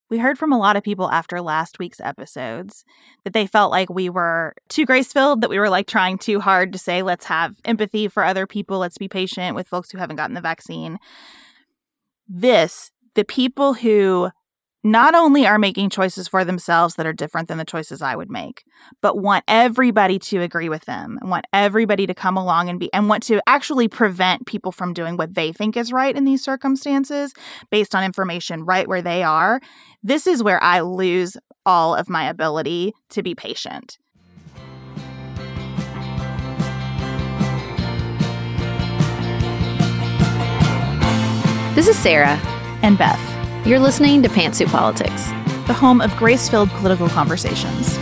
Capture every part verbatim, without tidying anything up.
We heard from a lot of people after last week's episodes that they felt like we were too grace-filled, that we were like trying too hard to say, let's have empathy for other people, let's be patient with folks who haven't gotten the vaccine. This, the people who not only are making choices for themselves that are different than the choices I would make, but want everybody to agree with them, and want everybody to come along and be, and want to actually prevent people from doing what they think is right in these circumstances based on information right where they are. This is where I lose all of my ability to be patient. This is Sarah. And Beth. You're listening to Pantsuit Politics, the home of grace-filled political conversations.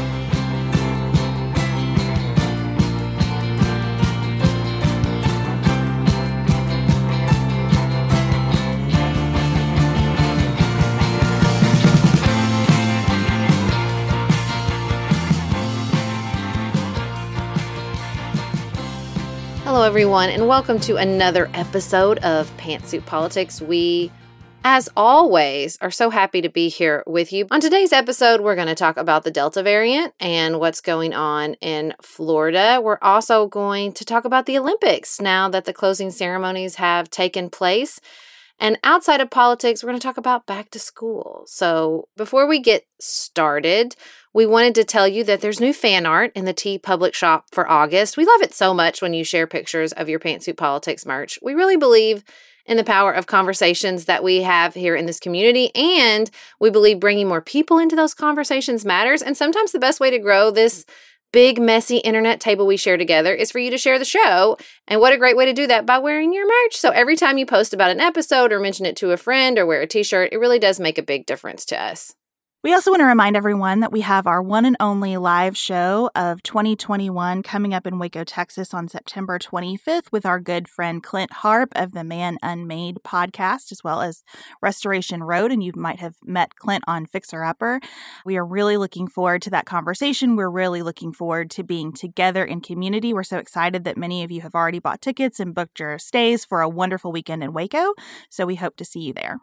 Hello, everyone, and welcome to another episode of Pantsuit Politics. We, as always, are so happy to be here with you. On today's episode, we're going to talk about the Delta variant and what's going on in Florida. We're also going to talk about the Olympics now that the closing ceremonies have taken place. And outside of politics, we're going to talk about back to school. So before we get started, we wanted to tell you that there's new fan art in the T Public Shop for August. We love it so much when you share pictures of your Pantsuit Politics merch. We really believe in the power of conversations that we have here in this community, and we believe bringing more people into those conversations matters. And sometimes the best way to grow this big, messy internet table we share together is for you to share the show. And what a great way to do that by wearing your merch. So every time you post about an episode or mention it to a friend or wear a t-shirt, it really does make a big difference to us. We also want to remind everyone that we have our one and only live show of twenty twenty-one coming up in Waco, Texas on September twenty-fifth with our good friend Clint Harp of the Man Unmade podcast, as well as Restoration Road. And you might have met Clint on Fixer Upper. We are really looking forward to that conversation. We're really looking forward to being together in community. We're so excited that many of you have already bought tickets and booked your stays for a wonderful weekend in Waco. So we hope to see you there.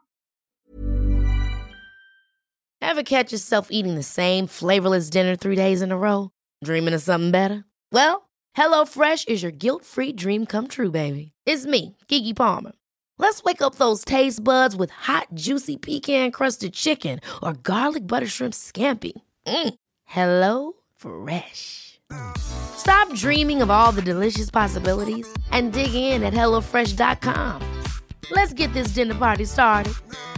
Ever catch yourself eating the same flavorless dinner three days in a row? Dreaming of something better? Well, HelloFresh is your guilt-free dream come true, baby. It's me, Keke Palmer. Let's wake up those taste buds with hot, juicy pecan-crusted chicken or garlic butter shrimp scampi. Mm. Hello Fresh. Stop dreaming of all the delicious possibilities and dig in at hello fresh dot com. Let's get this dinner party started.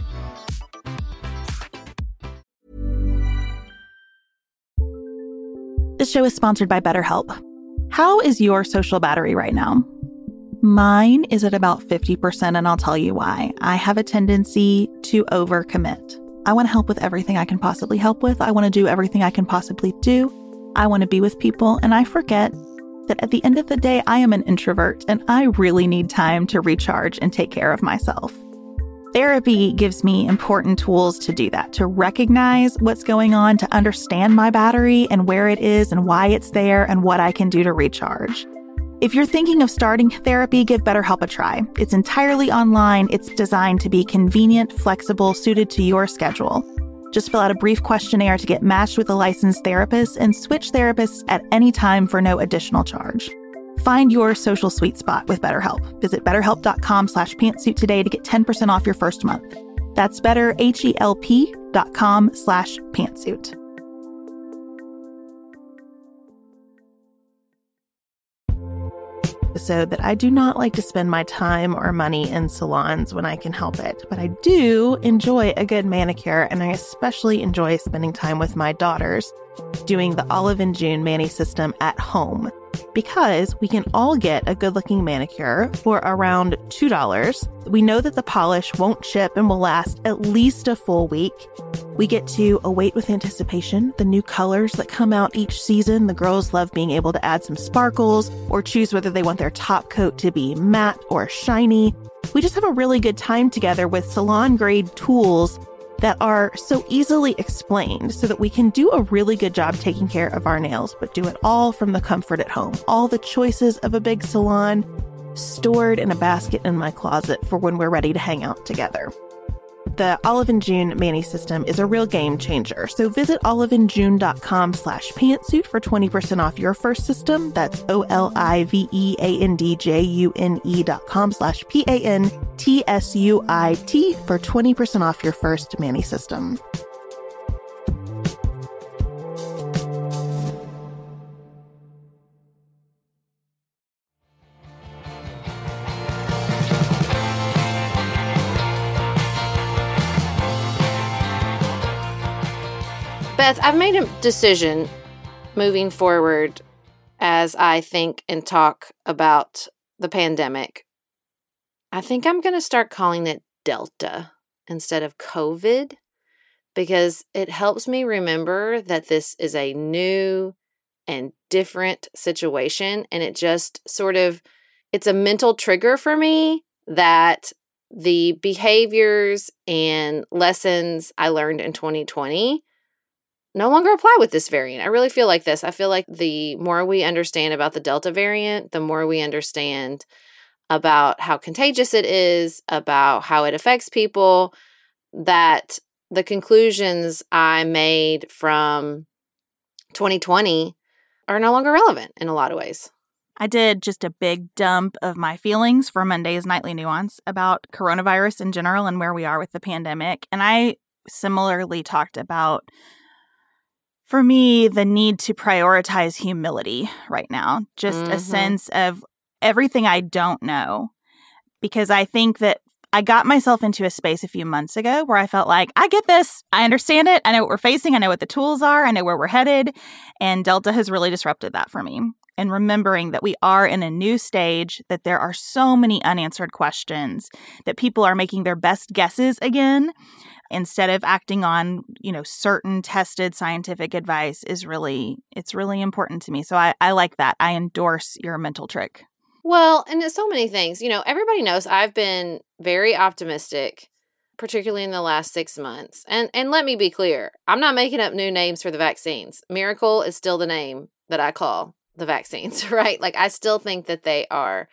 This show is sponsored by BetterHelp. How is your social battery right now? Mine is at about fifty percent, and I'll tell you why. I have a tendency to overcommit. I want to help with everything I can possibly help with. I want to do everything I can possibly do. I want to be with people, and I forget that at the end of the day, I am an introvert, and I really need time to recharge and take care of myself. Therapy gives me important tools to do that, to recognize what's going on, to understand my battery and where it is and why it's there and what I can do to recharge. If you're thinking of starting therapy, give BetterHelp a try. It's entirely online. It's designed to be convenient, flexible, suited to your schedule. Just fill out a brief questionnaire to get matched with a licensed therapist and switch therapists at any time for no additional charge. Find your social sweet spot with BetterHelp. Visit betterhelp.com slash pantsuit today to get ten percent off your first month. That's betterhelp.com slash pantsuit. So that I do not like to spend my time or money in salons when I can help it, but I do enjoy a good manicure, and I especially enjoy spending time with my daughters doing the Olive and June Mani system at home, because we can all get a good-looking manicure for around two dollars. We know that the polish won't chip and will last at least a full week. We get to await with anticipation the new colors that come out each season. The girls love being able to add some sparkles or choose whether they want their top coat to be matte or shiny. We just have a really good time together with salon-grade tools that are so easily explained so that we can do a really good job taking care of our nails, but do it all from the comfort at home. All the choices of a big salon stored in a basket in my closet for when we're ready to hang out together. The Olive and June Manny system is a real game changer. So visit oliveandjune.com slash pantsuit for twenty percent off your first system. That's O-L-I-V-E-A-N-D-J-U-N-E dot com slash P-A-N-T-S-U-I-T for twenty percent off your first Manny system. Beth, I've made a decision moving forward as I think and talk about the pandemic. I think I'm going to start calling it Delta instead of COVID because it helps me remember that this is a new and different situation. And it just sort of, it's a mental trigger for me that the behaviors and lessons I learned in twenty twenty no longer apply with this variant. I really feel like this. I feel like the more we understand about the Delta variant, the more we understand about how contagious it is, about how it affects people, that the conclusions I made from twenty twenty are no longer relevant in a lot of ways. I did just a big dump of my feelings for Monday's Nightly Nuance about coronavirus in general and where we are with the pandemic. And I similarly talked about, for me, the need to prioritize humility right now, just mm-hmm. a sense of everything I don't know, because I think that I got myself into a space a few months ago where I felt like, I get this, I understand it, I know what we're facing, I know what the tools are, I know where we're headed, and Delta has really disrupted that for me. And remembering that we are in a new stage, that there are so many unanswered questions, that people are making their best guesses again, instead of acting on, you know, certain tested scientific advice is really, it's really important to me. So I, I like that. I endorse your mental trick. Well, and there's so many things. You know, everybody knows I've been very optimistic, particularly in the last six months. And and let me be clear, I'm not making up new names for the vaccines. Miracle is still the name that I call the vaccines, right? Like, I still think that they are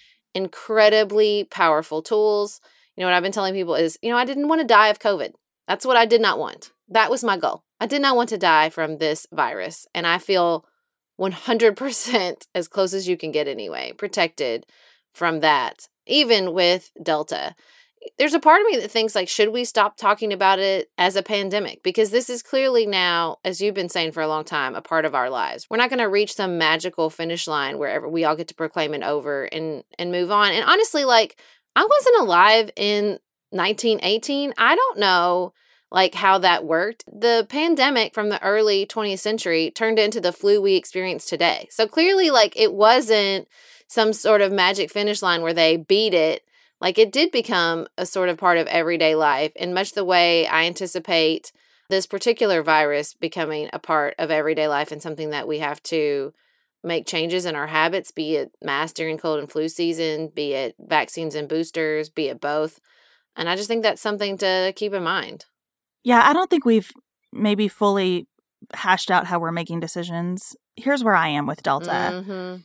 incredibly powerful tools. You know, what I've been telling people is, you know, I didn't want to die of COVID. That's what I did not want. That was my goal. I did not want to die from this virus. And I feel one hundred percent, as close as you can get anyway, protected from that, even with Delta. There's a part of me that thinks, like, should we stop talking about it as a pandemic? Because this is clearly now, as you've been saying for a long time, a part of our lives. We're not going to reach some magical finish line wherever we all get to proclaim it over and, and move on. And honestly, like, I wasn't alive in nineteen eighteen. I don't know, like, how that worked. The pandemic from the early twentieth century turned into the flu we experience today. So clearly, like, it wasn't some sort of magic finish line where they beat it. Like, it did become a sort of part of everyday life in much the way I anticipate this particular virus becoming a part of everyday life and something that we have to make changes in our habits, be it masks during cold and flu season, be it vaccines and boosters, be it both. And I just think that's something to keep in mind. Yeah, I don't think we've maybe fully hashed out how we're making decisions. Here's where I am with Delta. Mm-hmm.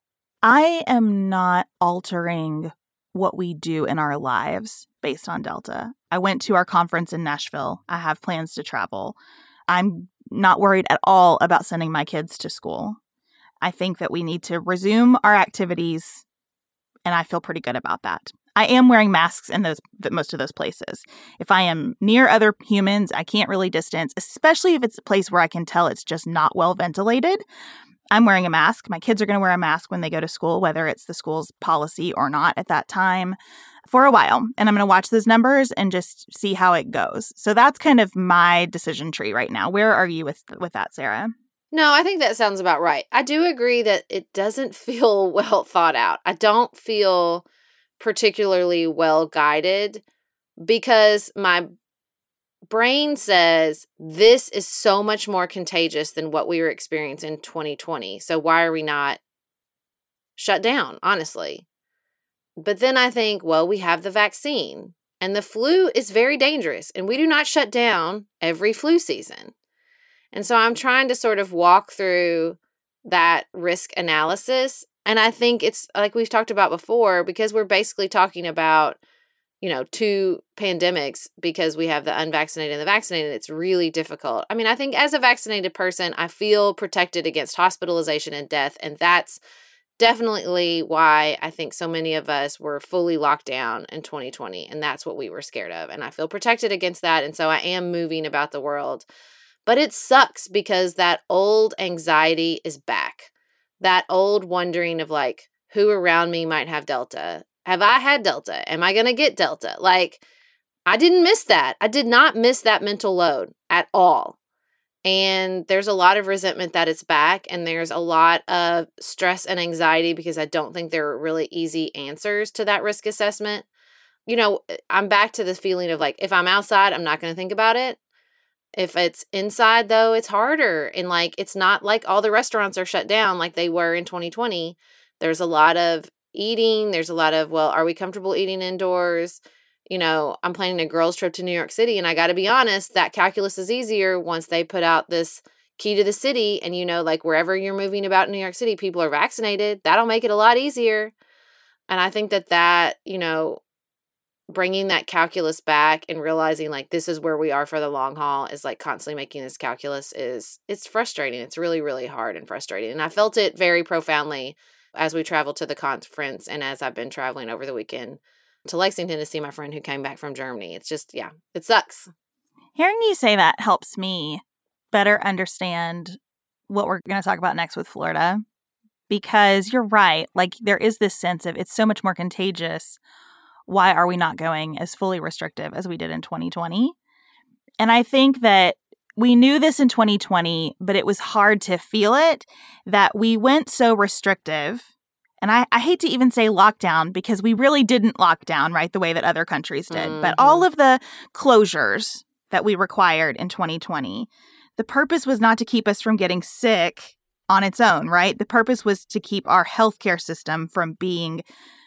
I am not altering what we do in our lives based on Delta. I went to our conference in Nashville. I have plans to travel. I'm not worried at all about sending my kids to school. I think that we need to resume our activities, and I feel pretty good about that. I am wearing masks in those most of those places. If I am near other humans, I can't really distance, especially if it's a place where I can tell it's just not well ventilated. I'm wearing a mask. My kids are going to wear a mask when they go to school, whether it's the school's policy or not at that time, for a while. And I'm going to watch those numbers and just see how it goes. So that's kind of my decision tree right now. Where are you with with that, Sarah? No, I think that sounds about right. I do agree that it doesn't feel well thought out. I don't feel particularly well guided because my brain says this is so much more contagious than what we were experiencing in twenty twenty. So why are we not shut down, honestly? But then I think, well, we have the vaccine and the flu is very dangerous and we do not shut down every flu season. And so I'm trying to sort of walk through that risk analysis. And I think it's like we've talked about before, because we're basically talking about, you know, two pandemics because we have the unvaccinated and the vaccinated. It's really difficult. I mean, I think as a vaccinated person, I feel protected against hospitalization and death. And that's definitely why I think so many of us were fully locked down in twenty twenty. And that's what we were scared of. And I feel protected against that. And so I am moving about the world. But it sucks because that old anxiety is back. That old wondering of like, who around me might have Delta? Have I had Delta? Am I going to get Delta? Like, I didn't miss that. I did not miss that mental load at all. And there's a lot of resentment that it's back. And there's a lot of stress and anxiety because I don't think there are really easy answers to that risk assessment. You know, I'm back to the feeling of like, if I'm outside, I'm not going to think about it. If it's inside, though, it's harder. And like, it's not like all the restaurants are shut down like they were in twenty twenty. There's a lot of eating. There's a lot of, well, are we comfortable eating indoors? You know, I'm planning a girls' trip to New York City, and I got to be honest, that calculus is easier once they put out this key to the city. And, you know, like wherever you're moving about in New York City, people are vaccinated. That'll make it a lot easier. And I think that that, you know, bringing that calculus back and realizing like this is where we are for the long haul is like constantly making this calculus is, it's frustrating. It's really, really hard and frustrating. And I felt it very profoundly as we traveled to the conference and as I've been traveling over the weekend to Lexington to see my friend who came back from Germany. It's just, yeah, it sucks. Hearing you say that helps me better understand what we're going to talk about next with Florida, because you're right. Like there is this sense of it's so much more contagious. Why are we not going as fully restrictive as we did in twenty twenty? And I think that we knew this in twenty twenty, but it was hard to feel it, that we went so restrictive. And I, I hate to even say lockdown because we really didn't lock down, right, the way that other countries did. Mm-hmm. But all of the closures that we required in twenty twenty, the purpose was not to keep us from getting sick on its own, right? The purpose was to keep our healthcare system from being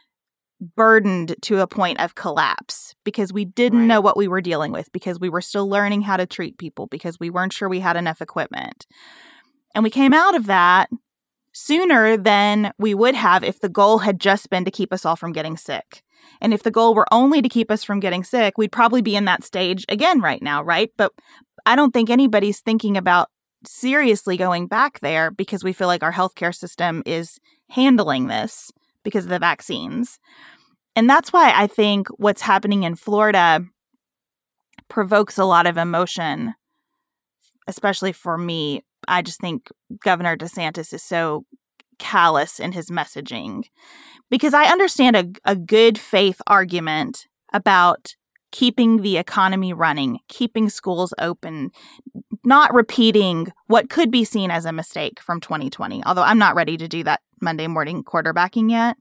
burdened to a point of collapse because we didn't right. know what we were dealing with, because we were still learning how to treat people, because we weren't sure we had enough equipment. And we came out of that sooner than we would have if the goal had just been to keep us all from getting sick. And if the goal were only to keep us from getting sick, we'd probably be in that stage again right now, right? But I don't think anybody's thinking about seriously going back there because we feel like our healthcare system is handling this because of the vaccines. And that's why I think what's happening in Florida provokes a lot of emotion, especially for me. I just think Governor DeSantis is so callous in his messaging, because I understand a, a good faith argument about keeping the economy running, keeping schools open, not repeating what could be seen as a mistake from twenty twenty, although I'm not ready to do that Monday morning quarterbacking yet.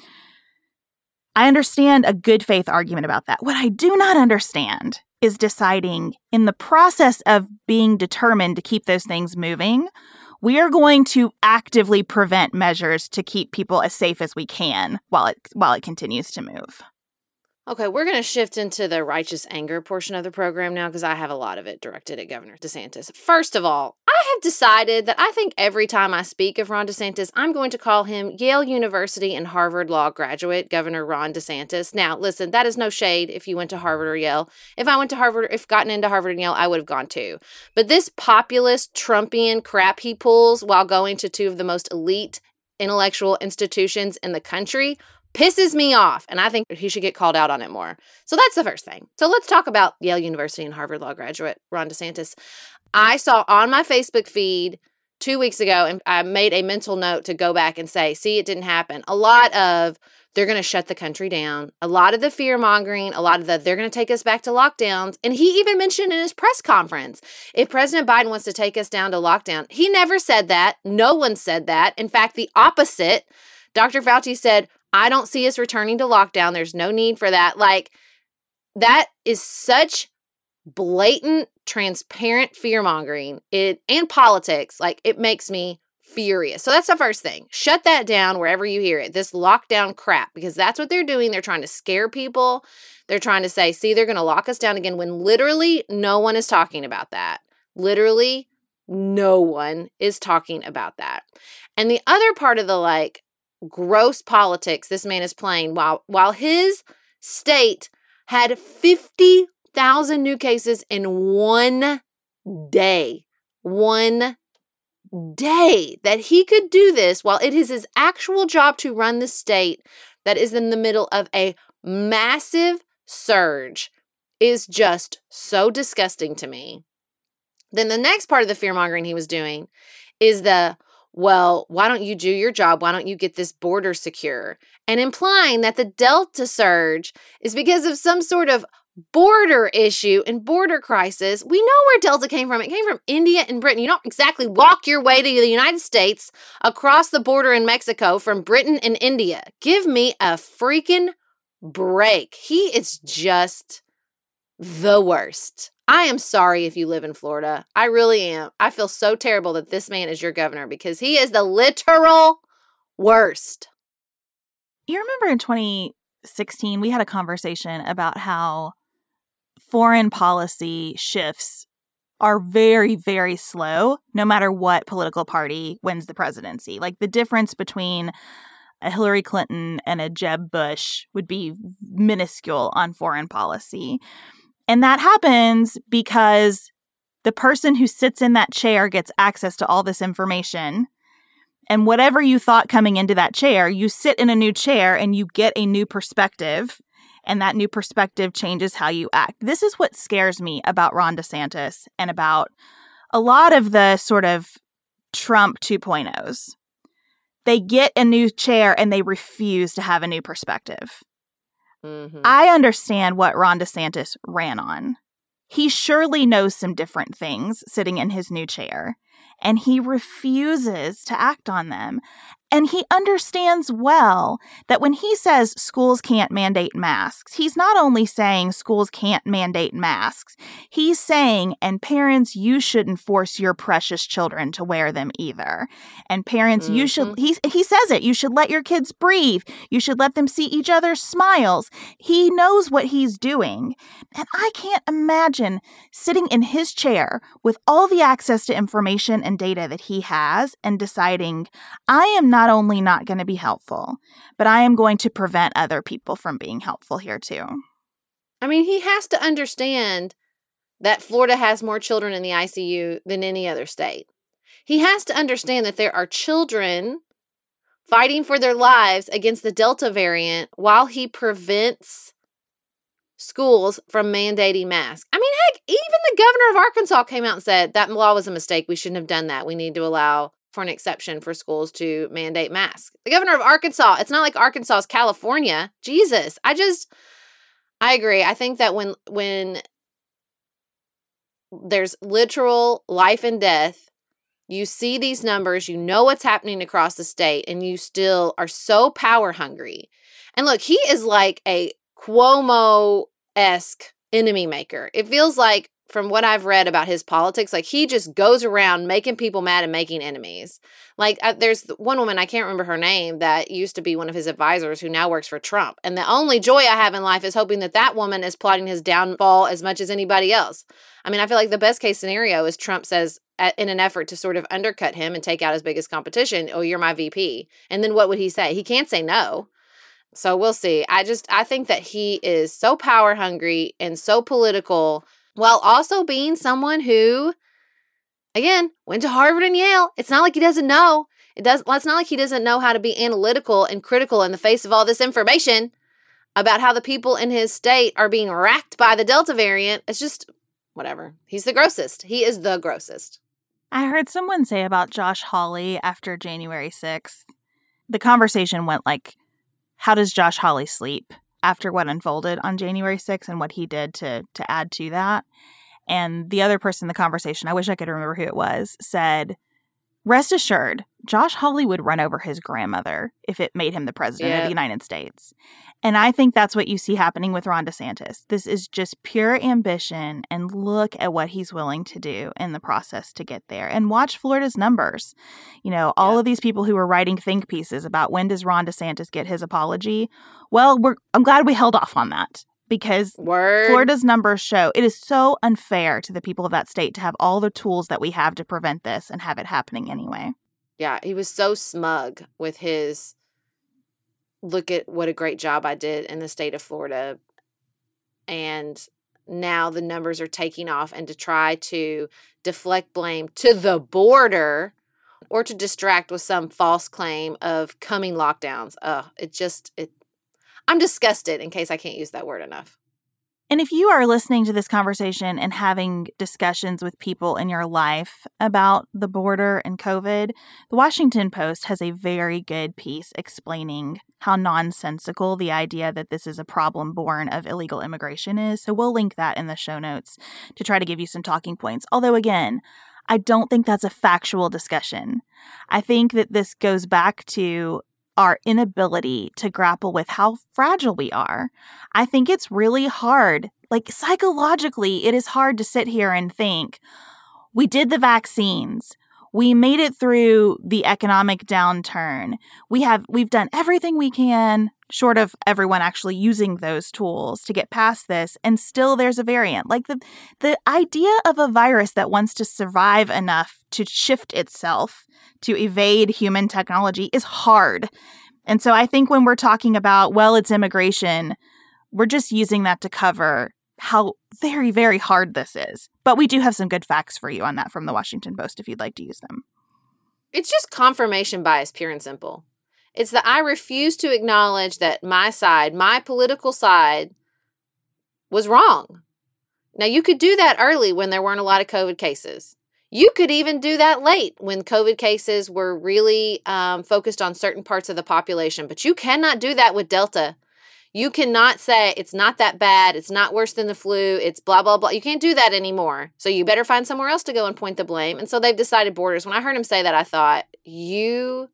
I understand a good faith argument about that. What I do not understand is deciding in the process of being determined to keep those things moving, we are going to actively prevent measures to keep people as safe as we can while it while it continues to move. Okay, we're going to shift into the righteous anger portion of the program now because I have a lot of it directed at Governor DeSantis. First of all, I have decided that I think every time I speak of Ron DeSantis, I'm going to call him Yale University and Harvard Law graduate, Governor Ron DeSantis. Now, listen, that is no shade if you went to Harvard or Yale. If I went to Harvard, if gotten into Harvard and Yale, I would have gone too. But this populist Trumpian crap he pulls while going to two of the most elite intellectual institutions in the country pisses me off, and I think he should get called out on it more. So that's the first thing. So let's talk about Yale University and Harvard Law graduate Ron DeSantis. I saw on my Facebook feed two weeks ago, and I made a mental note to go back and say, see, it didn't happen. A lot of they're going to shut the country down. A lot of the fear-mongering, a lot of the they're going to take us back to lockdowns. And he even mentioned in his press conference, if President Biden wants to take us down to lockdown, he never said that. No one said that. In fact, the opposite. Doctor Fauci said, I don't see us returning to lockdown. There's no need for that. Like, that is such blatant, transparent fear-mongering it, and politics. Like, it makes me furious. So that's the first thing. Shut that down wherever you hear it. This lockdown crap, because that's what they're doing. They're trying to scare people. They're trying to say, see, they're going to lock us down again, when literally no one is talking about that. Literally no one is talking about that. And the other part of the, like, gross politics this man is playing while while his state had fifty thousand new cases in one day. One day that he could do this while it is his actual job to run the state that is in the middle of a massive surge is just so disgusting to me. Then the next part of the fear-mongering he was doing is the, well, why don't you do your job? Why don't you get this border secure? And implying that the Delta surge is because of some sort of border issue and border crisis. We know where Delta came from. It came from India and Britain. You don't exactly walk your way to the United States across the border in Mexico from Britain and India. Give me a freaking break. He is just the worst. I am sorry if you live in Florida. I really am. I feel so terrible that this man is your governor because he is the literal worst. You remember in twenty sixteen, we had a conversation about how foreign policy shifts are very, very slow, no matter what political party wins the presidency. Like the difference between a Hillary Clinton and a Jeb Bush would be minuscule on foreign policy. And that happens because the person who sits in that chair gets access to all this information. And whatever you thought coming into that chair, you sit in a new chair and you get a new perspective. And that new perspective changes how you act. This is what scares me about Ron DeSantis and about a lot of the sort of Trump two point ohs. They get a new chair and they refuse to have a new perspective. Mm-hmm. I understand what Ron DeSantis ran on. He surely knows some different things sitting in his new chair, and he refuses to act on them. And he understands well that when he says schools can't mandate masks, he's not only saying schools can't mandate masks, he's saying, and parents, you shouldn't force your precious children to wear them either. And parents, mm-hmm. you should, he, he says it, you should let your kids breathe. You should let them see each other's smiles. He knows what he's doing. And I can't imagine sitting in his chair with all the access to information and data that he has and deciding, I am not only not going to be helpful, but I am going to prevent other people from being helpful here too. I mean, he has to understand that Florida has more children in the I C U than any other state. He has to understand that there are children fighting for their lives against the Delta variant while he prevents schools from mandating masks. I mean, heck, even the governor of Arkansas came out and said that law was a mistake. We shouldn't have done that. We need to allow for an exception for schools to mandate masks. The governor of Arkansas, it's not like Arkansas is California. Jesus. I just, I agree. I think that when, when there's literal life and death, you see these numbers, you know what's happening across the state, and you still are so power hungry. And look, he is like a Cuomo-esque enemy maker. It feels like, from what I've read about his politics, like he just goes around making people mad and making enemies. Like uh, there's one woman, I can't remember her name, that used to be one of his advisors who now works for Trump. And the only joy I have in life is hoping that that woman is plotting his downfall as much as anybody else. I mean, I feel like the best case scenario is Trump says, at, in an effort to sort of undercut him and take out his biggest competition, oh, you're my V P. And then what would he say? He can't say no. So we'll see. I just, I think that he is so power hungry and so political, while also being someone who, again, went to Harvard and Yale. It's not like he doesn't know. It does. It's not like he doesn't know how to be analytical and critical in the face of all this information about how the people in his state are being racked by the Delta variant. It's just whatever. He's the grossest. He is the grossest. I heard someone say about Josh Hawley after January sixth, the conversation went like, how does Josh Hawley sleep after what unfolded on January sixth and what he did to to add to that? And the other person in the conversation, I wish I could remember who it was, said, rest assured, Josh Hawley would run over his grandmother if it made him the president yeah. of the United States. And I think that's what you see happening with Ron DeSantis. This is just pure ambition, and look at what he's willing to do in the process to get there. And watch Florida's numbers. You know, all yeah. of these people who were writing think pieces about when does Ron DeSantis get his apology. Well, we're I'm glad we held off on that, because Word. Florida's numbers show it is so unfair to the people of that state to have all the tools that we have to prevent this and have it happening anyway. Yeah, he was so smug with his, look at what a great job I did in the state of Florida and now the numbers are taking off, and to try to deflect blame to the border or to distract with some false claim of coming lockdowns. Ugh, it just, it, I'm disgusted, in case I can't use that word enough. And if you are listening to this conversation and having discussions with people in your life about the border and COVID, the Washington Post has a very good piece explaining how nonsensical the idea that this is a problem born of illegal immigration is. So we'll link that in the show notes to try to give you some talking points. Although, again, I don't think that's a factual discussion. I think that this goes back to our inability to grapple with how fragile we are. I think it's really hard, like psychologically, it is hard to sit here and think, we did the vaccines. We made it through the economic downturn. We have, we've done everything we can, short of everyone actually using those tools to get past this, and still there's a variant. Like the, the idea of a virus that wants to survive enough to shift itself to evade human technology is hard. And so I think when we're talking about, well, it's immigration, we're just using that to cover how very, very hard this is. But we do have some good facts for you on that from the Washington Post if you'd like to use them. It's just confirmation bias, pure and simple. It's that I refuse to acknowledge that my side, my political side, was wrong. Now, you could do that early when there weren't a lot of COVID cases. You could even do that late when COVID cases were really um, focused on certain parts of the population. But you cannot do that with Delta. You cannot say it's not that bad, it's not worse than the flu, it's blah, blah, blah. You can't do that anymore. So you better find somewhere else to go and point the blame. And so they've decided borders. When I heard him say that, I thought, you,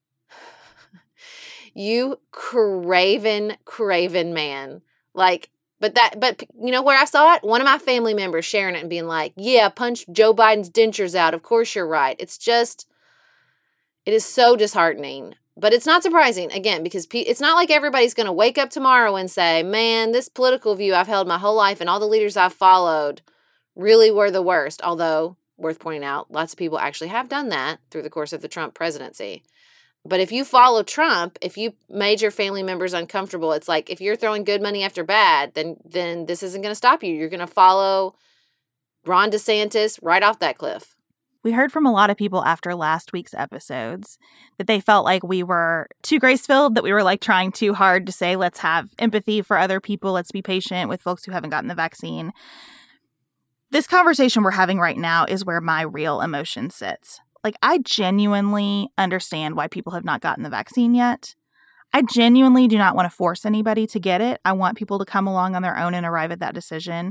you craven, craven man. Like, but that, but you know where I saw it? One of my family members sharing it and being like, yeah, punch Joe Biden's dentures out. Of course you're right. It's just, it is so disheartening. But it's not surprising, again, because pe- it's not like everybody's going to wake up tomorrow and say, man, this political view I've held my whole life and all the leaders I've followed really were the worst. Although, worth pointing out, lots of people actually have done that through the course of the Trump presidency. But if you follow Trump, if you made your family members uncomfortable, it's like if you're throwing good money after bad, then then this isn't going to stop you. You're going to follow Ron DeSantis right off that cliff. We heard from a lot of people after last week's episodes that they felt like we were too grace-filled, that we were like trying too hard to say, let's have empathy for other people. Let's be patient with folks who haven't gotten the vaccine. This conversation we're having right now is where my real emotion sits. Like, I genuinely understand why people have not gotten the vaccine yet. I genuinely do not want to force anybody to get it. I want people to come along on their own and arrive at that decision.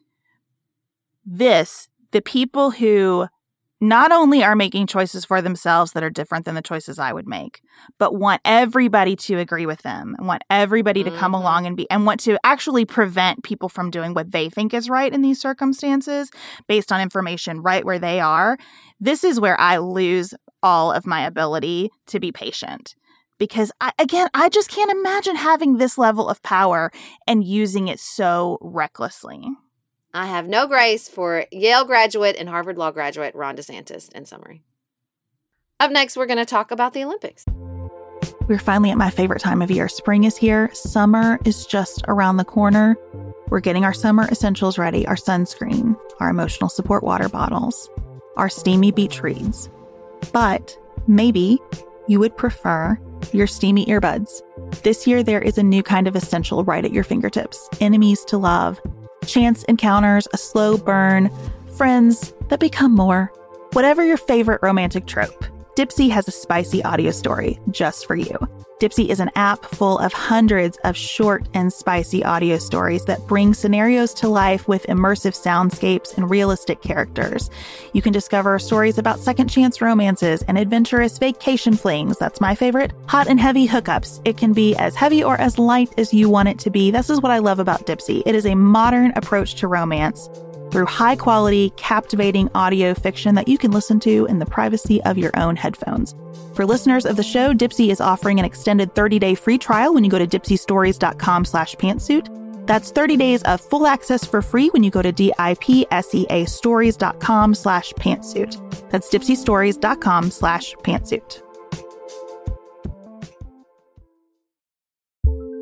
This, the people who not only are making choices for themselves that are different than the choices I would make, but want everybody to agree with them and want everybody mm-hmm. to come along and be and want to actually prevent people from doing what they think is right in these circumstances based on information right where they are. This is where I lose all of my ability to be patient. Because, I, again, I just can't imagine having this level of power and using it so recklessly. I have no grace for Yale graduate and Harvard Law graduate Ron DeSantis, in summary. Up next, we're going to talk about the Olympics. We're finally at my favorite time of year. Spring is here. Summer is just around the corner. We're getting our summer essentials ready, our sunscreen, our emotional support water bottles, our steamy beach reads. But maybe you would prefer your steamy earbuds. This year, there is a new kind of essential right at your fingertips. Enemies to love. Chance encounters, a slow burn, friends that become more. Whatever your favorite romantic trope, Dipsea has a spicy audio story just for you. Dipsea is an app full of hundreds of short and spicy audio stories that bring scenarios to life with immersive soundscapes and realistic characters. You can discover stories about second chance romances and adventurous vacation flings. That's my favorite. Hot and heavy hookups. It can be as heavy or as light as you want it to be. This is what I love about Dipsea. It is a modern approach to romance through high-quality, captivating audio fiction that you can listen to in the privacy of your own headphones. For listeners of the show, Dipsea is offering an extended thirty-day free trial when you go to dipseastories.com slash pantsuit. That's thirty days of full access for free when you go to D-I-P-S-E-A stories.com slash pantsuit. That's dipseastories.com slash pantsuit.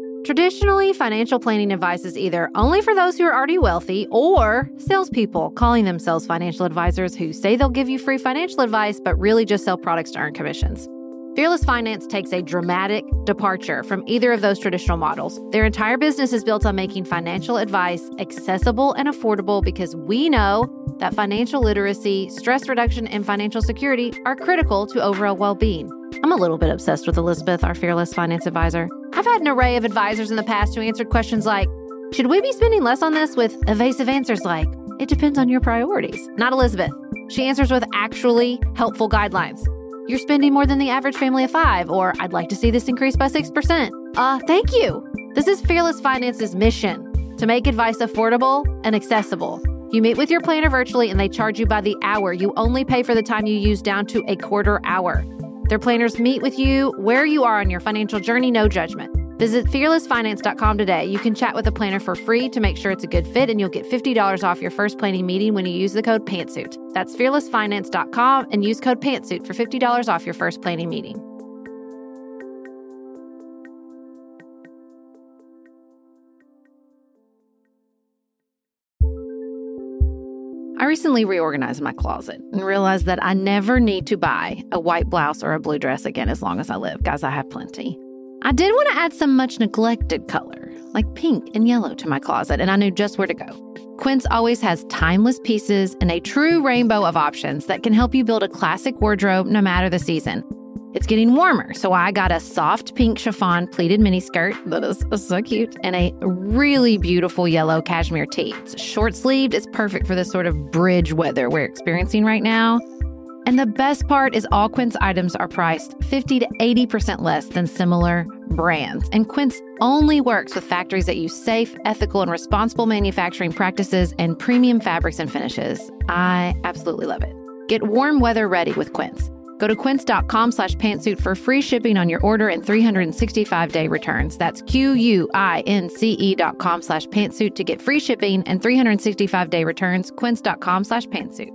Traditionally, financial planning advice is either only for those who are already wealthy or salespeople calling themselves financial advisors who say they'll give you free financial advice but really just sell products to earn commissions. Fearless Finance takes a dramatic departure from either of those traditional models. Their entire business is built on making financial advice accessible and affordable because we know that financial literacy, stress reduction, and financial security are critical to overall well-being. I'm a little bit obsessed with Elizabeth, our Fearless Finance advisor. I've had an array of advisors in the past who answered questions like, should we be spending less on this, with evasive answers like, it depends on your priorities. Not Elizabeth. She answers with actually helpful guidelines. You're spending more than the average family of five, or I'd like to see this increase by six percent. Uh, thank you. This is Fearless Finance's mission, to make advice affordable and accessible. You meet with your planner virtually and they charge you by the hour. You only pay for the time you use down to a quarter hour. Their planners meet with you where you are on your financial journey, no judgment. Visit fearless finance dot com today. You can chat with a planner for free to make sure it's a good fit, and you'll get fifty dollars off your first planning meeting when you use the code PANTSUIT. That's fearless finance dot com and use code PANTSUIT for fifty dollars off your first planning meeting. I recently reorganized my closet and realized that I never need to buy a white blouse or a blue dress again as long as I live. Guys, I have plenty. I did want to add some much neglected color, like pink and yellow, to my closet, and I knew just where to go. Quince always has timeless pieces and a true rainbow of options that can help you build a classic wardrobe no matter the season. It's getting warmer, so I got a soft pink chiffon pleated miniskirt that is so cute, and a really beautiful yellow cashmere tee. It's short-sleeved. It's perfect for this sort of bridge weather we're experiencing right now. And the best part is all Quince items are priced fifty to eighty percent less than similar brands. And Quince only works with factories that use safe, ethical, and responsible manufacturing practices and premium fabrics and finishes. I absolutely love it. Get warm weather ready with Quince. Go to quince.com slash pantsuit for free shipping on your order and three hundred sixty-five day returns. That's Q-U-I-N-C-E dot com slash pantsuit to get free shipping and three hundred sixty-five day returns. Quince.com slash pantsuit.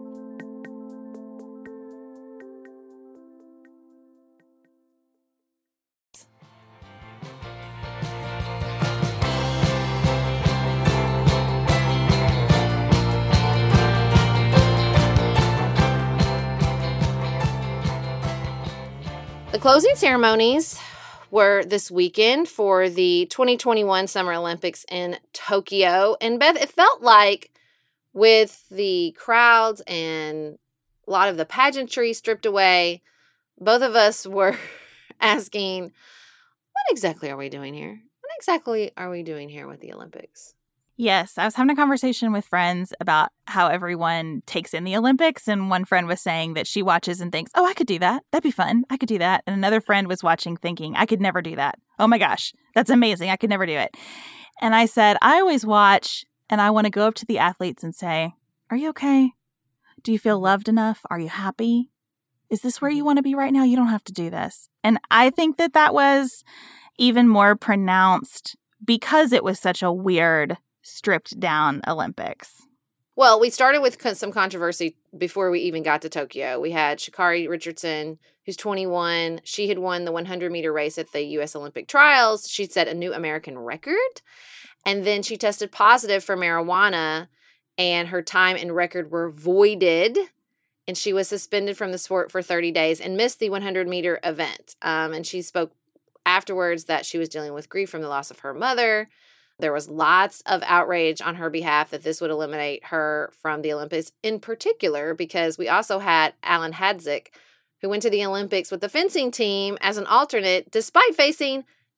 The closing ceremonies were this weekend for the twenty twenty-one Summer Olympics in Tokyo. And Beth, it felt like with the crowds and a lot of the pageantry stripped away, both of us were asking, what exactly are we doing here? What exactly are we doing here with the Olympics? Yes, I was having a conversation with friends about how everyone takes in the Olympics, and one friend was saying that she watches and thinks, oh, I could do that. That'd be fun. I could do that. And another friend was watching thinking, I could never do that. Oh my gosh, that's amazing. I could never do it. And I said, I always watch and I want to go up to the athletes and say, are you okay? Do you feel loved enough? Are you happy? Is this where you want to be right now? You don't have to do this. And I think that that was even more pronounced because it was such a weird, stripped down Olympics. Well, we started with some controversy before we even got to Tokyo. We had Sha'Carri Richardson, who's twenty-one. She had won the one hundred meter race at the U S Olympic trials. She'd set a new American record. And then she tested positive for marijuana, and her time and record were voided. And she was suspended from the sport for thirty days and missed the one hundred meter event. Um, and she spoke afterwards that she was dealing with grief from the loss of her mother. There was lots of outrage on her behalf that this would eliminate her from the Olympics, in particular because we also had Alan Hadzik, who went to the Olympics with the fencing team as an alternate, despite facing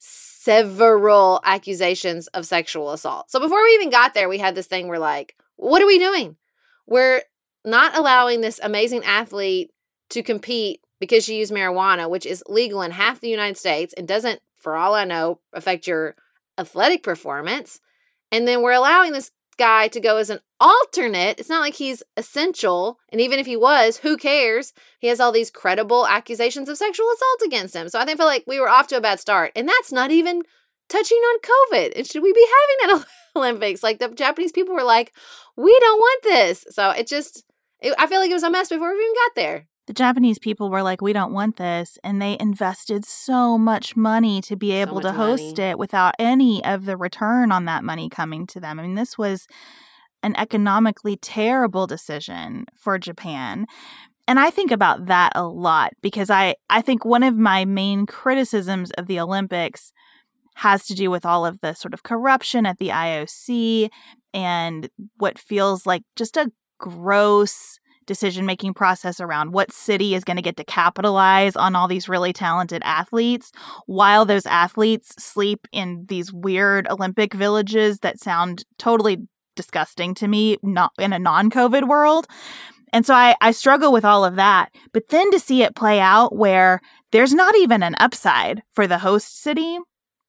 several accusations of sexual assault. So before we even got there, we had this thing where like, what are we doing? We're not allowing this amazing athlete to compete because she used marijuana, which is legal in half the United States and doesn't, for all I know, affect your athletic performance. And then we're allowing this guy to go as an alternate. It's not like he's essential. And even if he was, who cares? He has all these credible accusations of sexual assault against him. So I think feel like we were off to a bad start. And that's not even touching on COVID. And should we be having an Olympics? Like the Japanese people were like, we don't want this. So it just, it, I feel like it was a mess before we even got there. The Japanese people were like, we don't want this. And they invested so much money to be able so to host money. it without any of the return on that money coming to them. I mean, this was an economically terrible decision for Japan. And I think about that a lot because I, I think one of my main criticisms of the Olympics has to do with all of the sort of corruption at the I O C and what feels like just a gross decision-making process around what city is going to get to capitalize on all these really talented athletes while those athletes sleep in these weird Olympic villages that sound totally disgusting to me, not in a non-COVID world. And so I, I struggle with all of that. But then to see it play out where there's not even an upside for the host city,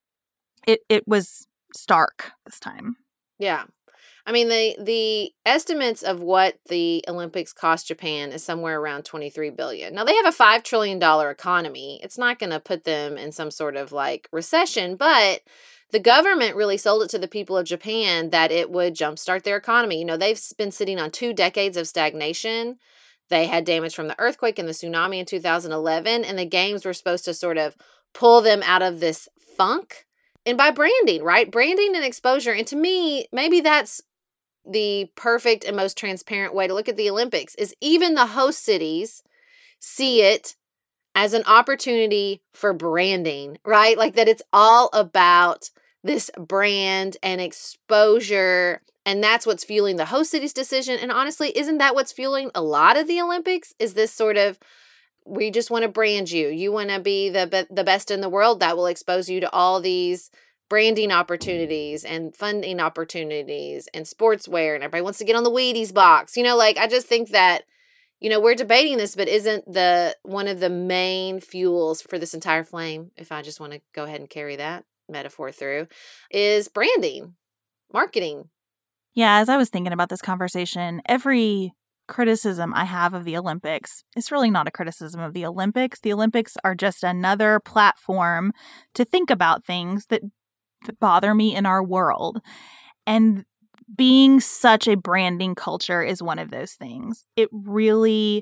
it, it was stark this time. Yeah. I mean, the the estimates of what the Olympics cost Japan is somewhere around twenty-three billion dollars. Now, they have a five trillion dollars economy. It's not going to put them in some sort of like recession, but the government really sold it to the people of Japan that it would jumpstart their economy. You know, they've been sitting on two decades of stagnation. They had damage from the earthquake and the tsunami in two thousand eleven, and the games were supposed to sort of pull them out of this funk. And by branding, right? Branding and exposure. And to me, maybe that's the perfect and most transparent way to look at the Olympics is even the host cities see it as an opportunity for branding, right? Like that it's all about this brand and exposure. And that's what's fueling the host city's decision. And honestly, isn't that what's fueling a lot of the Olympics? Is this sort of, we just want to brand you. You want to be the be- the best in the world. That will expose you to all these branding opportunities and funding opportunities and sportswear. And everybody wants to get on the Wheaties box. You know, like I just think that, you know, we're debating this, but isn't the one of the main fuels for this entire flame, if I just want to go ahead and carry that metaphor through, is branding, marketing. Yeah, as I was thinking about this conversation, every criticism I have of the Olympics is really not a criticism of the Olympics. The Olympics are just another platform to think about things that, that bother me in our world. And being such a branding culture is one of those things. It really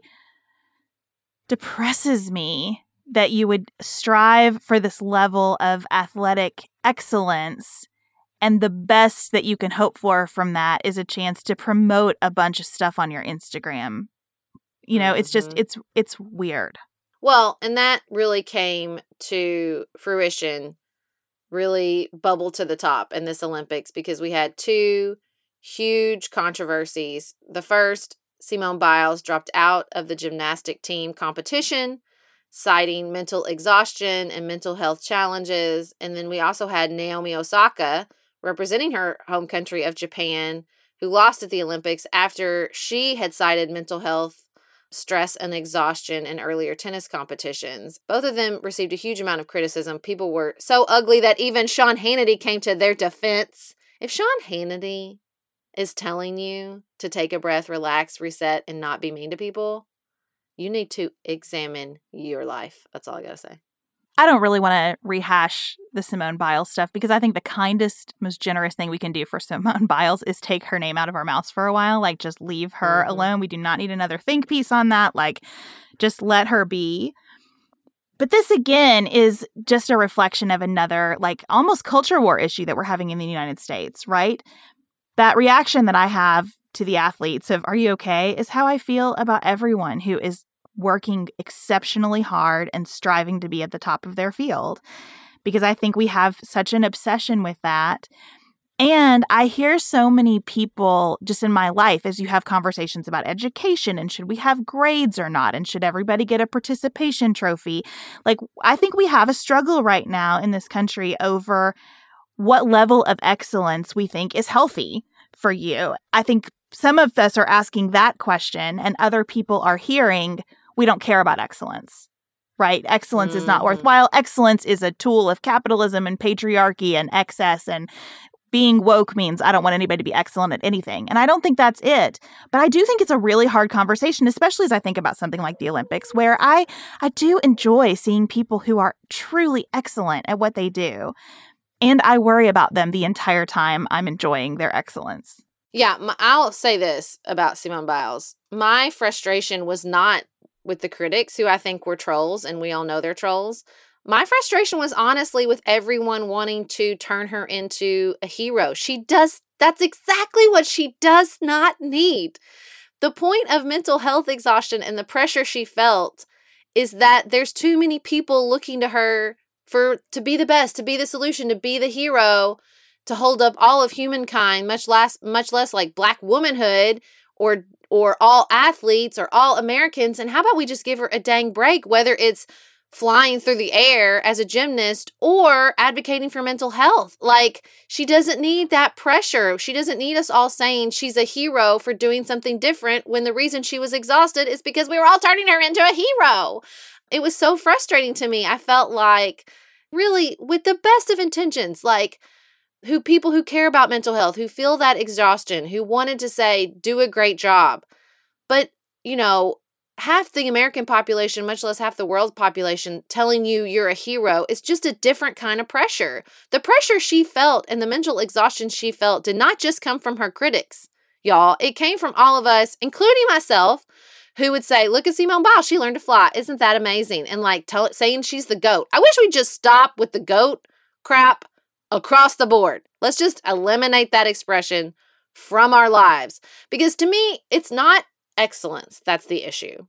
depresses me that you would strive for this level of athletic excellence, and the best that you can hope for from that is a chance to promote a bunch of stuff on your Instagram. You know, mm-hmm. it's just, it's, it's weird. Well, and that really came to fruition, really bubbled to the top in this Olympics because we had two huge controversies. The first, Simone Biles dropped out of the gymnastic team competition, citing mental exhaustion and mental health challenges. And then we also had Naomi Osaka, representing her home country of Japan, who lost at the Olympics after she had cited mental health, stress, and exhaustion in earlier tennis competitions. Both of them received a huge amount of criticism. People were so ugly that even Sean Hannity came to their defense. If Sean Hannity is telling you to take a breath, relax, reset, and not be mean to people, you need to examine your life. That's all I gotta say. I don't really want to rehash the Simone Biles stuff because I think the kindest, most generous thing we can do for Simone Biles is take her name out of our mouths for a while. Like, just leave her mm-hmm. alone. We do not need another think piece on that. Like, just let her be. But this, again, is just a reflection of another, like, almost culture war issue that we're having in the United States, right? That reaction that I have to the athletes of, are you okay, is how I feel about everyone who is working exceptionally hard and striving to be at the top of their field, because I think we have such an obsession with that. And I hear so many people just in my life as you have conversations about education and should we have grades or not, and should everybody get a participation trophy? Like, I think we have a struggle right now in this country over what level of excellence we think is healthy for you. I think some of us are asking that question, and other people are hearing, we don't care about excellence, right? Excellence mm-hmm. is not worthwhile. Excellence is a tool of capitalism and patriarchy and excess, and being woke means I don't want anybody to be excellent at anything. And I don't think that's it. But I do think it's a really hard conversation, especially as I think about something like the Olympics, where I, I do enjoy seeing people who are truly excellent at what they do. And I worry about them the entire time I'm enjoying their excellence. Yeah, I'll say this about Simone Biles. My frustration was not with the critics, who I think were trolls, and we all know they're trolls. My frustration was honestly with everyone wanting to turn her into a hero. She does, that's exactly what she does not need. The point of mental health exhaustion and the pressure she felt is that there's too many people looking to her for to be the best, to be the solution, to be the hero, to hold up all of humankind, much less much less like Black womanhood or or all athletes or all Americans. And how about we just give her a dang break, whether it's flying through the air as a gymnast or advocating for mental health? Like, she doesn't need that pressure. She doesn't need us all saying she's a hero for doing something different when the reason she was exhausted is because we were all turning her into a hero. It was so frustrating to me. I felt like, really, with the best of intentions, like, who people who care about mental health, who feel that exhaustion, who wanted to say, do a great job. But, you know, half the American population, much less half the world's population, telling you you're a hero is just a different kind of pressure. The pressure she felt and the mental exhaustion she felt did not just come from her critics, y'all. It came from all of us, including myself, who would say, look at Simone Biles, she learned to fly. Isn't that amazing? And like tell, saying she's the GOAT. I wish we'd just stop with the GOAT crap across the board. Let's just eliminate that expression from our lives. Because to me, it's not excellence that's the issue.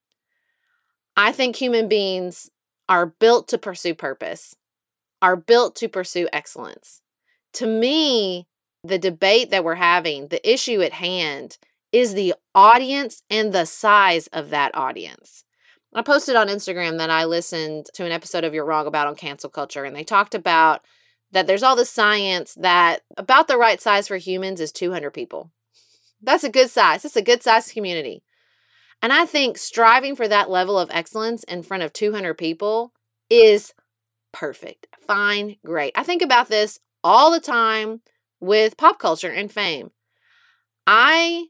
I think human beings are built to pursue purpose, are built to pursue excellence. To me, the debate that we're having, the issue at hand, is the audience and the size of that audience. I posted on Instagram that I listened to an episode of You're Wrong About on cancel culture, and they talked about that there's all this science that about the right size for humans is two hundred people. That's a good size. That's a good size community. And I think striving for that level of excellence in front of two hundred people is perfect. Fine, great. I think about this all the time with pop culture and fame. I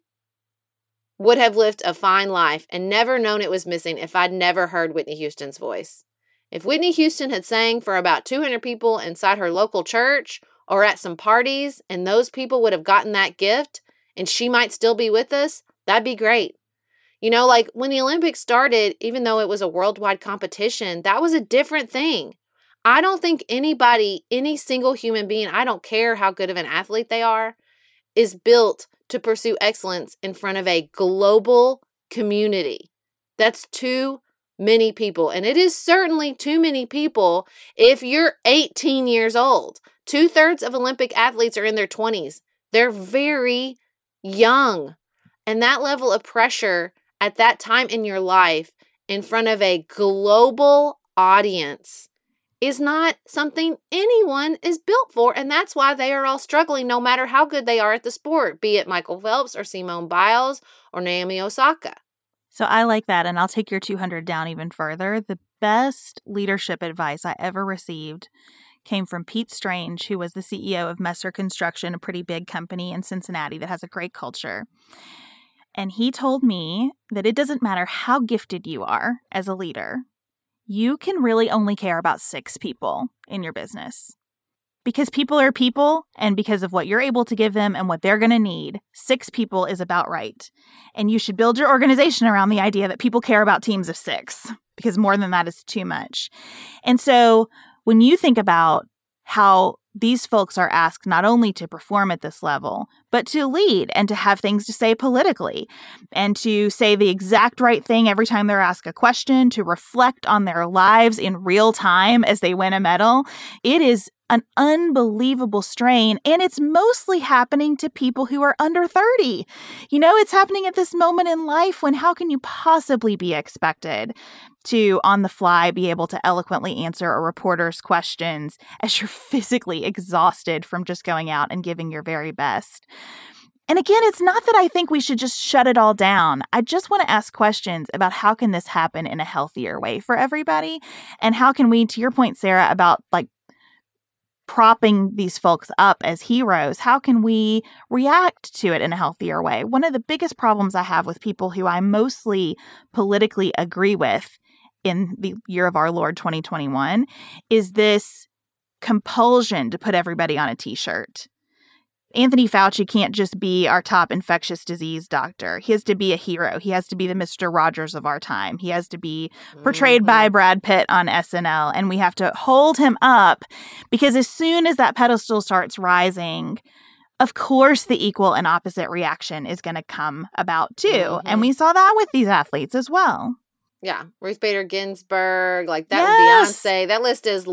would have lived a fine life and never known it was missing if I'd never heard Whitney Houston's voice. If Whitney Houston had sang for about two hundred people inside her local church or at some parties, and those people would have gotten that gift, and she might still be with us, that'd be great. You know, like when the Olympics started, even though it was a worldwide competition, that was a different thing. I don't think anybody, any single human being, I don't care how good of an athlete they are, is built to pursue excellence in front of a global community. That's too many people. And it is certainly too many people if you're eighteen years old. Two-thirds of Olympic athletes are in their twenties. They're very young. And that level of pressure at that time in your life in front of a global audience is not something anyone is built for. And that's why they are all struggling no matter how good they are at the sport, be it Michael Phelps or Simone Biles or Naomi Osaka. So I like that, and I'll take your two hundred down even further. The best leadership advice I ever received came from Pete Strange, who was the C E O of Messer Construction, a pretty big company in Cincinnati that has a great culture. And he told me that it doesn't matter how gifted you are as a leader, you can really only care about six people in your business. Because people are people, and because of what you're able to give them and what they're going to need, six people is about right. And you should build your organization around the idea that people care about teams of six, because more than that is too much. And so when you think about how these folks are asked not only to perform at this level, but to lead and to have things to say politically and to say the exact right thing every time they're asked a question, to reflect on their lives in real time as they win a medal, it is an unbelievable strain. And it's mostly happening to people who are under thirty. You know, it's happening at this moment in life when how can you possibly be expected to, on the fly, be able to eloquently answer a reporter's questions as you're physically exhausted from just going out and giving your very best. And again, it's not that I think we should just shut it all down. I just want to ask questions about how can this happen in a healthier way for everybody? And how can we, to your point, Sarah, about like propping these folks up as heroes, how can we react to it in a healthier way? One of the biggest problems I have with people who I mostly politically agree with in the year of our Lord twenty twenty-one is this compulsion to put everybody on a t-shirt. Anthony Fauci can't just be our top infectious disease doctor. He has to be a hero. He has to be the Mister Rogers of our time. He has to be portrayed mm-hmm. by Brad Pitt on S N L. And we have to hold him up because as soon as that pedestal starts rising, of course, the equal and opposite reaction is going to come about too. Mm-hmm. And we saw that with these athletes as well. Yeah. Ruth Bader Ginsburg, like that yes. Beyonce. That list is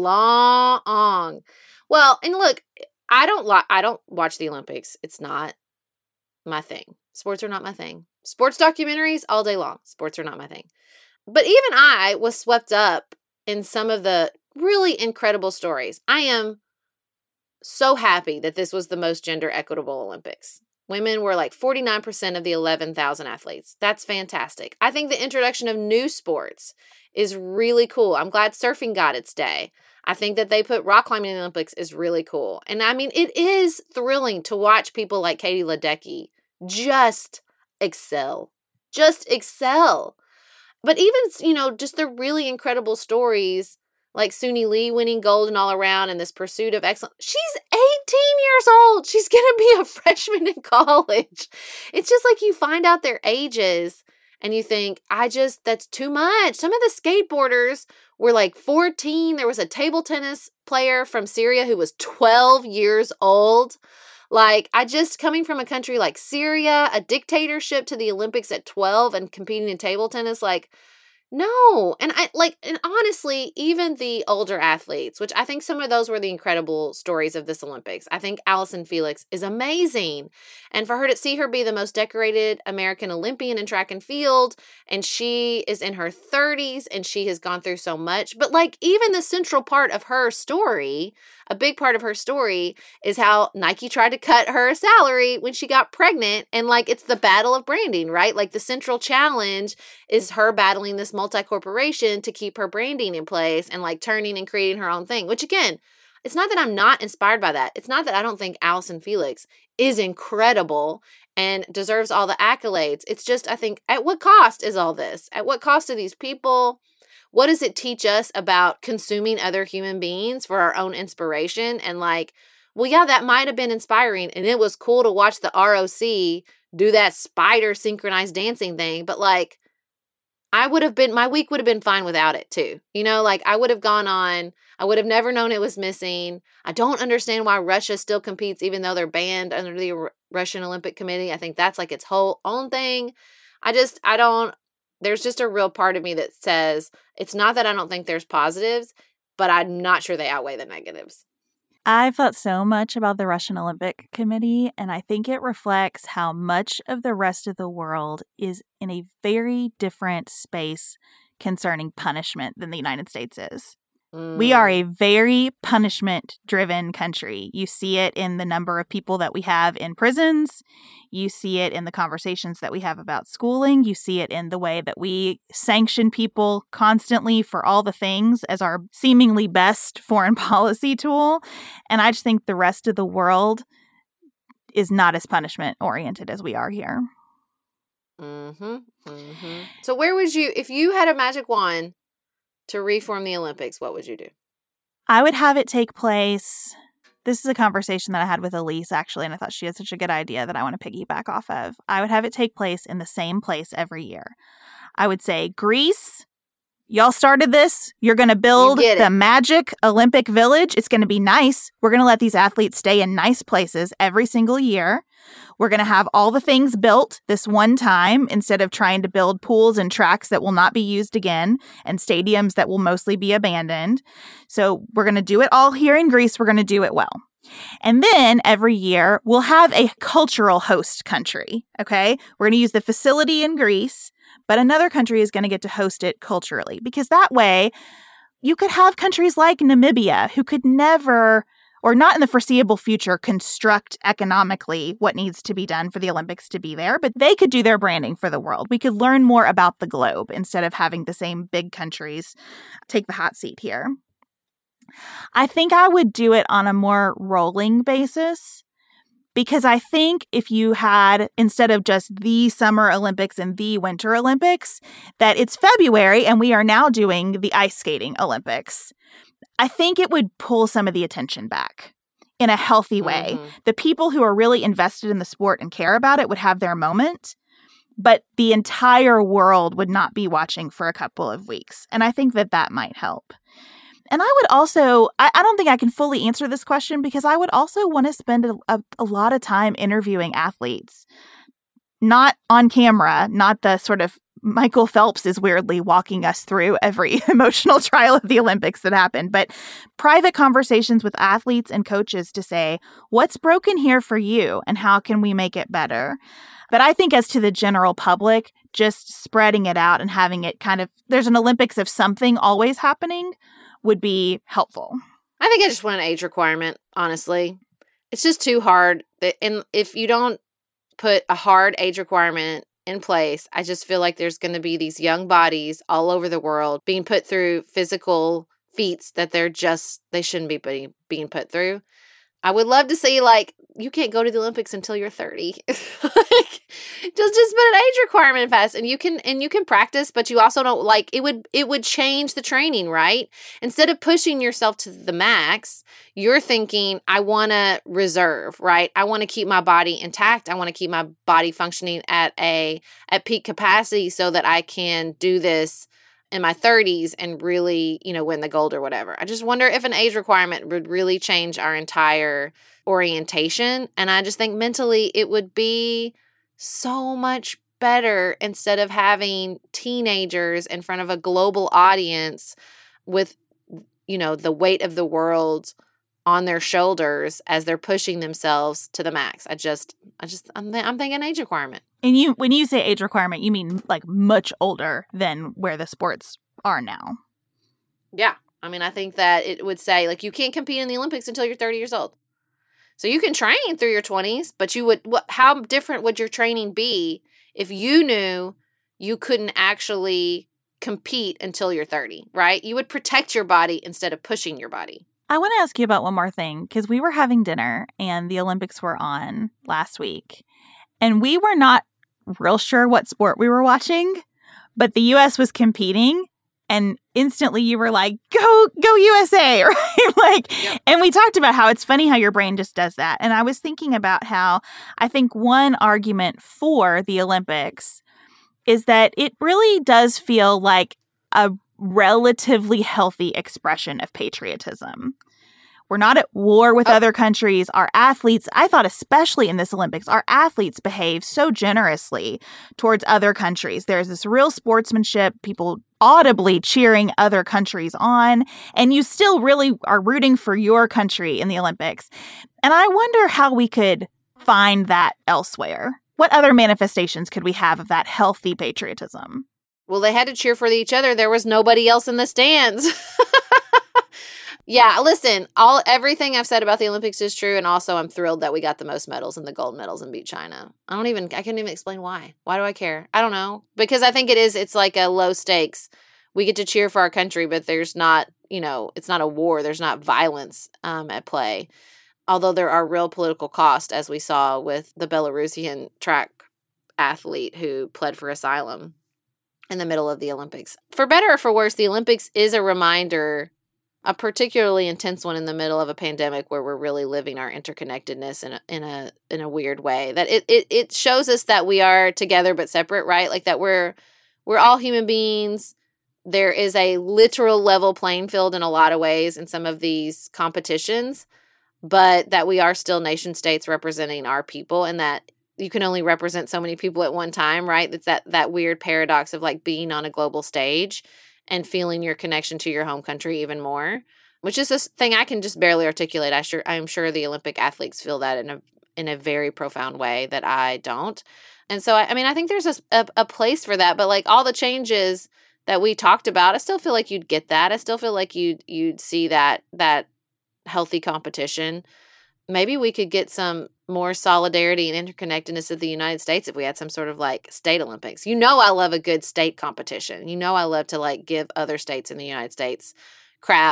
long. Well, and look, I don't li- I don't watch the Olympics. It's not my thing. Sports are not my thing. Sports documentaries all day long. Sports are not my thing. But even I was swept up in some of the really incredible stories. I am so happy that this was the most gender equitable Olympics. Women were like forty-nine percent of the eleven thousand athletes. That's fantastic. I think the introduction of new sports is really cool. I'm glad surfing got its day. I think that they put rock climbing in the Olympics is really cool. And I mean, it is thrilling to watch people like Katie Ledecky just excel. Just excel. But even, you know, just the really incredible stories like Suni Lee winning gold and all around and this pursuit of excellence. She's eighteen years old. She's going to be a freshman in college. It's just like you find out their ages and you think, I just, that's too much. Some of the skateboarders were like fourteen. There was a table tennis player from Syria who was twelve years old. Like, I just, coming from a country like Syria, a dictatorship to the Olympics at twelve and competing in table tennis, like, no. And I like, and honestly, even the older athletes, which I think some of those were the incredible stories of this Olympics. I think Allison Felix is amazing. And for her to see her be the most decorated American Olympian in track and field, and she is in her thirties and she has gone through so much. But like, even the central part of her story, a big part of her story is how Nike tried to cut her salary when she got pregnant. And like, it's the battle of branding, right? Like the central challenge is her battling this multi-corporation to keep her branding in place and like turning and creating her own thing, which again, it's not that I'm not inspired by that. It's not that I don't think Allison Felix is incredible and deserves all the accolades. It's just, I think, at what cost is all this? At what cost to these people? What does it teach us about consuming other human beings for our own inspiration? And like, well, yeah, that might have been inspiring. And it was cool to watch the R O C do that spider synchronized dancing thing. But like, I would have been, my week would have been fine without it too. You know, like I would have gone on, I would have never known it was missing. I don't understand why Russia still competes, even though they're banned under the R- Russian Olympic Committee. I think that's like its whole own thing. I just, I don't, there's just a real part of me that says, it's not that I don't think there's positives, but I'm not sure they outweigh the negatives. I've thought so much about the Russian Olympic Committee, and I think it reflects how much of the rest of the world is in a very different space concerning punishment than the United States is. Mm. We are a very punishment-driven country. You see it in the number of people that we have in prisons. You see it in the conversations that we have about schooling. You see it in the way that we sanction people constantly for all the things as our seemingly best foreign policy tool. And I just think the rest of the world is not as punishment-oriented as we are here. Mm-hmm. Mm-hmm. So where would you, if you had a magic wand to reform the Olympics, what would you do? I would have it take place. This is a conversation that I had with Elise, actually, and I thought she had such a good idea that I want to piggyback off of. I would have it take place in the same place every year. I would say, Greece, y'all started this. You're going to build the magic Olympic Village. It's going to be nice. We're going to let these athletes stay in nice places every single year. We're going to have all the things built this one time instead of trying to build pools and tracks that will not be used again and stadiums that will mostly be abandoned. So we're going to do it all here in Greece. We're going to do it well. And then every year we'll have a cultural host country. Okay. We're going to use the facility in Greece, but another country is going to get to host it culturally, because that way you could have countries like Namibia who could never, or not in the foreseeable future, construct economically what needs to be done for the Olympics to be there, but they could do their branding for the world. We could learn more about the globe instead of having the same big countries take the hot seat here. I think I would do it on a more rolling basis, because I think if you had, instead of just the Summer Olympics and the Winter Olympics, that it's February and we are now doing the ice skating Olympics, I think it would pull some of the attention back in a healthy way. Mm-hmm. The people who are really invested in the sport and care about it would have their moment, but the entire world would not be watching for a couple of weeks. And I think that that might help. And I would also, I, I don't think I can fully answer this question because I would also want to spend a, a, a lot of time interviewing athletes. Not on camera, not the sort of Michael Phelps is weirdly walking us through every emotional trial of the Olympics that happened, but private conversations with athletes and coaches to say, what's broken here for you and how can we make it better? But I think as to the general public, just spreading it out and having it kind of, there's an Olympics of something always happening would be helpful. I think I just want an age requirement, honestly. It's just too hard. And if you don't put a hard age requirement in place, I just feel like there's going to be these young bodies all over the world being put through physical feats that they're just, they shouldn't be being, being put through. I would love to see, like, you can't go to the Olympics until you're thirty. Like, just just put an age requirement fast, and you can and you can practice, but you also don't, like, it would it would change the training, right? Instead of pushing yourself to the max, you're thinking, I want to reserve, right? I want to keep my body intact. I want to keep my body functioning at a at peak capacity so that I can do this in my thirties and really, you know, win the gold or whatever. I just wonder if an age requirement would really change our entire orientation. And I just think mentally it would be so much better instead of having teenagers in front of a global audience with, you know, the weight of the world on their shoulders as they're pushing themselves to the max. I just, I just, I'm, th- I'm thinking age requirement. And you, when you say age requirement, you mean like much older than where the sports are now. Yeah. I mean, I think that it would say, like, you can't compete in the Olympics until you're thirty years old. So you can train through your twenties, but you would, what, how different would your training be if you knew you couldn't actually compete until you're thirty, right? You would protect your body instead of pushing your body. I want to ask you about one more thing, because we were having dinner and the Olympics were on last week, and we were not real sure what sport we were watching, but the U S was competing, and instantly you were like, go, go U S A, right? Like, yep. And we talked about how it's funny how your brain just does that. And I was thinking about how I think one argument for the Olympics is that it really does feel like a relatively healthy expression of patriotism. We're not at war with oh. other countries. Our athletes, I thought especially in this Olympics, our athletes behave so generously towards other countries. There's this real sportsmanship, people audibly cheering other countries on, and you still really are rooting for your country in the Olympics. And I wonder how we could find that elsewhere. What other manifestations could we have of that healthy patriotism? Well, they had to cheer for each other. There was nobody else in the stands. Yeah, listen, all everything I've said about the Olympics is true, and also I'm thrilled that we got the most medals and the gold medals and beat China. I don't even, I can't even explain why. Why do I care? I don't know. Because I think it is, it's like a low stakes. We get to cheer for our country, but there's not, you know, it's not a war. There's not violence um, at play. Although there are real political costs, as we saw with the Belarusian track athlete who pled for asylum in the middle of the Olympics. For better or for worse, the Olympics is a reminder, a particularly intense one in the middle of a pandemic where we're really living our interconnectedness in a in a in a weird way. That it it it shows us that we are together but separate, right? Like that we're we're all human beings. There is a literal level playing field in a lot of ways in some of these competitions, but that we are still nation states representing our people, and that you can only represent so many people at one time, right? It's that that weird paradox of like being on a global stage and feeling your connection to your home country even more, which is this thing I can just barely articulate. I sure I'm sure the Olympic athletes feel that in a in a very profound way that I don't. And so, I, I mean, I think there's a, a, a place for that, but like all the changes that we talked about, I still feel like you'd get that. I still feel like you'd you'd see that that healthy competition. Maybe we could get some more solidarity and interconnectedness of the United States if we had some sort of like state Olympics. You know, I love a good state competition. You know, I love to like give other states in the United States crap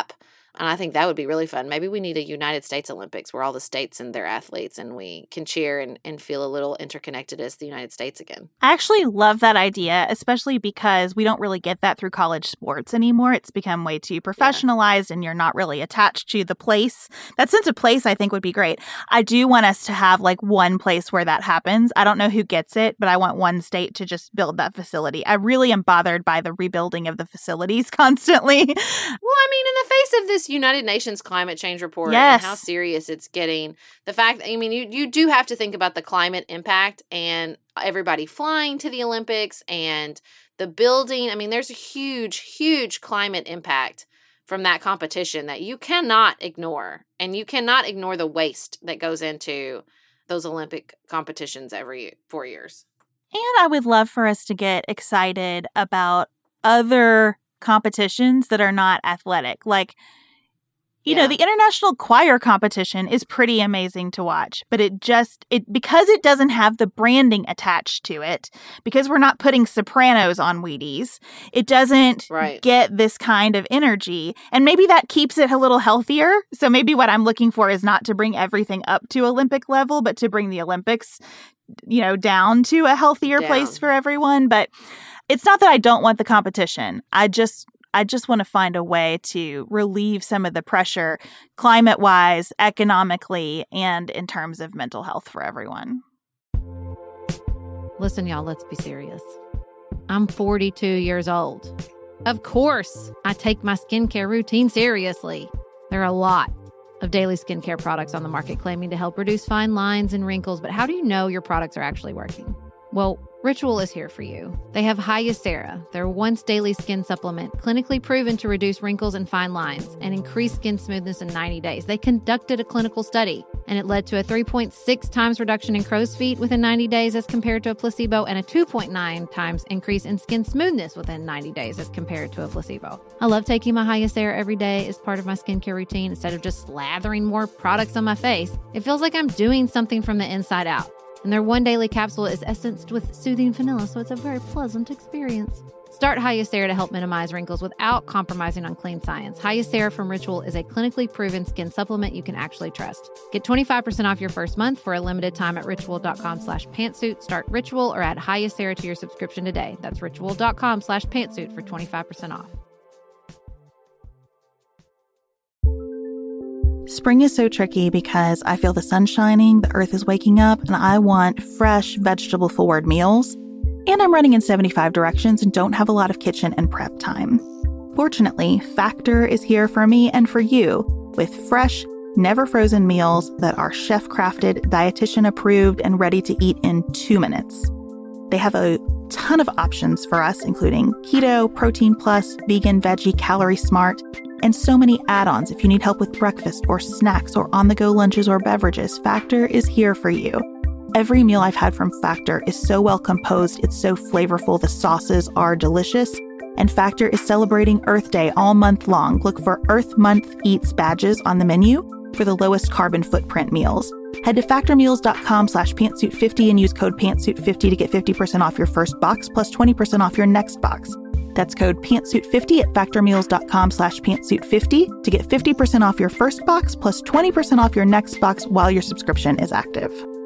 And I think that would be really fun. Maybe we need a United States Olympics where all the states and their athletes and we can cheer and, and feel a little interconnected as the United States again. I actually love that idea, especially because we don't really get that through college sports anymore. It's become way too professionalized yeah. and you're not really attached to the place. That sense of place, I think, would be great. I do want us to have like one place where that happens. I don't know who gets it, but I want one state to just build that facility. I really am bothered by the rebuilding of the facilities constantly. Well, I mean, in the face of this United Nations climate change report yes. and how serious it's getting, the fact that, I mean, you, you do have to think about the climate impact and everybody flying to the Olympics and the building. I mean, there's a huge, huge climate impact from that competition that you cannot ignore. And you cannot ignore the waste that goes into those Olympic competitions every four years. And I would love for us to get excited about other competitions that are not athletic. Like, you yeah. know, the international choir competition is pretty amazing to watch, but it just, it because it doesn't have the branding attached to it, because we're not putting sopranos on Wheaties, it doesn't right. get this kind of energy. And maybe that keeps it a little healthier. So maybe what I'm looking for is not to bring everything up to Olympic level, but to bring the Olympics, you know, down to a healthier down. place for everyone. But it's not that I don't want the competition. I just I just want to find a way to relieve some of the pressure climate-wise, economically, and in terms of mental health for everyone. Listen, y'all, let's be serious. I'm forty-two years old. Of course, I take my skincare routine seriously. There are a lot of daily skincare products on the market claiming to help reduce fine lines and wrinkles, but how do you know your products are actually working? Well, Ritual is here for you. They have Hyacera, their once daily skin supplement, clinically proven to reduce wrinkles and fine lines and increase skin smoothness in ninety days. They conducted a clinical study, and it led to a three point six times reduction in crow's feet within ninety days as compared to a placebo, and a two point nine times increase in skin smoothness within ninety days as compared to a placebo. I love taking my Hyacera every day as part of my skincare routine instead of just slathering more products on my face. It feels like I'm doing something from the inside out. And their one daily capsule is essenced with soothing vanilla, so it's a very pleasant experience. Start Hyacera to help minimize wrinkles without compromising on clean science. Hyacera from Ritual is a clinically proven skin supplement you can actually trust. Get twenty-five percent off your first month for a limited time at ritual.com slash pantsuit. Start Ritual or add Hyacera to your subscription today. That's ritual.com slash pantsuit for twenty-five percent off. Spring is so tricky because I feel the sun shining, the earth is waking up, and I want fresh, vegetable-forward meals. And I'm running in seventy-five directions and don't have a lot of kitchen and prep time. Fortunately, Factor is here for me and for you with fresh, never-frozen meals that are chef-crafted, dietitian-approved, and ready to eat in two minutes. They have a ton of options for us, including keto, protein plus, vegan, veggie, calorie smart, and so many add-ons if you need help with breakfast or snacks or on-the-go lunches or beverages. Factor is here for you. Every meal I've had from Factor is so well composed, it's so flavorful, the sauces are delicious, and Factor is celebrating Earth Day all month long. Look for Earth Month Eats badges on the menu for the lowest carbon footprint meals. Head to factormeals.com slash pantsuit50 and use code pantsuit fifty to get fifty percent off your first box plus twenty percent off your next box. That's code pantsuit fifty at factormeals.com slash pantsuit50 to get fifty percent off your first box plus twenty percent off your next box while your subscription is active.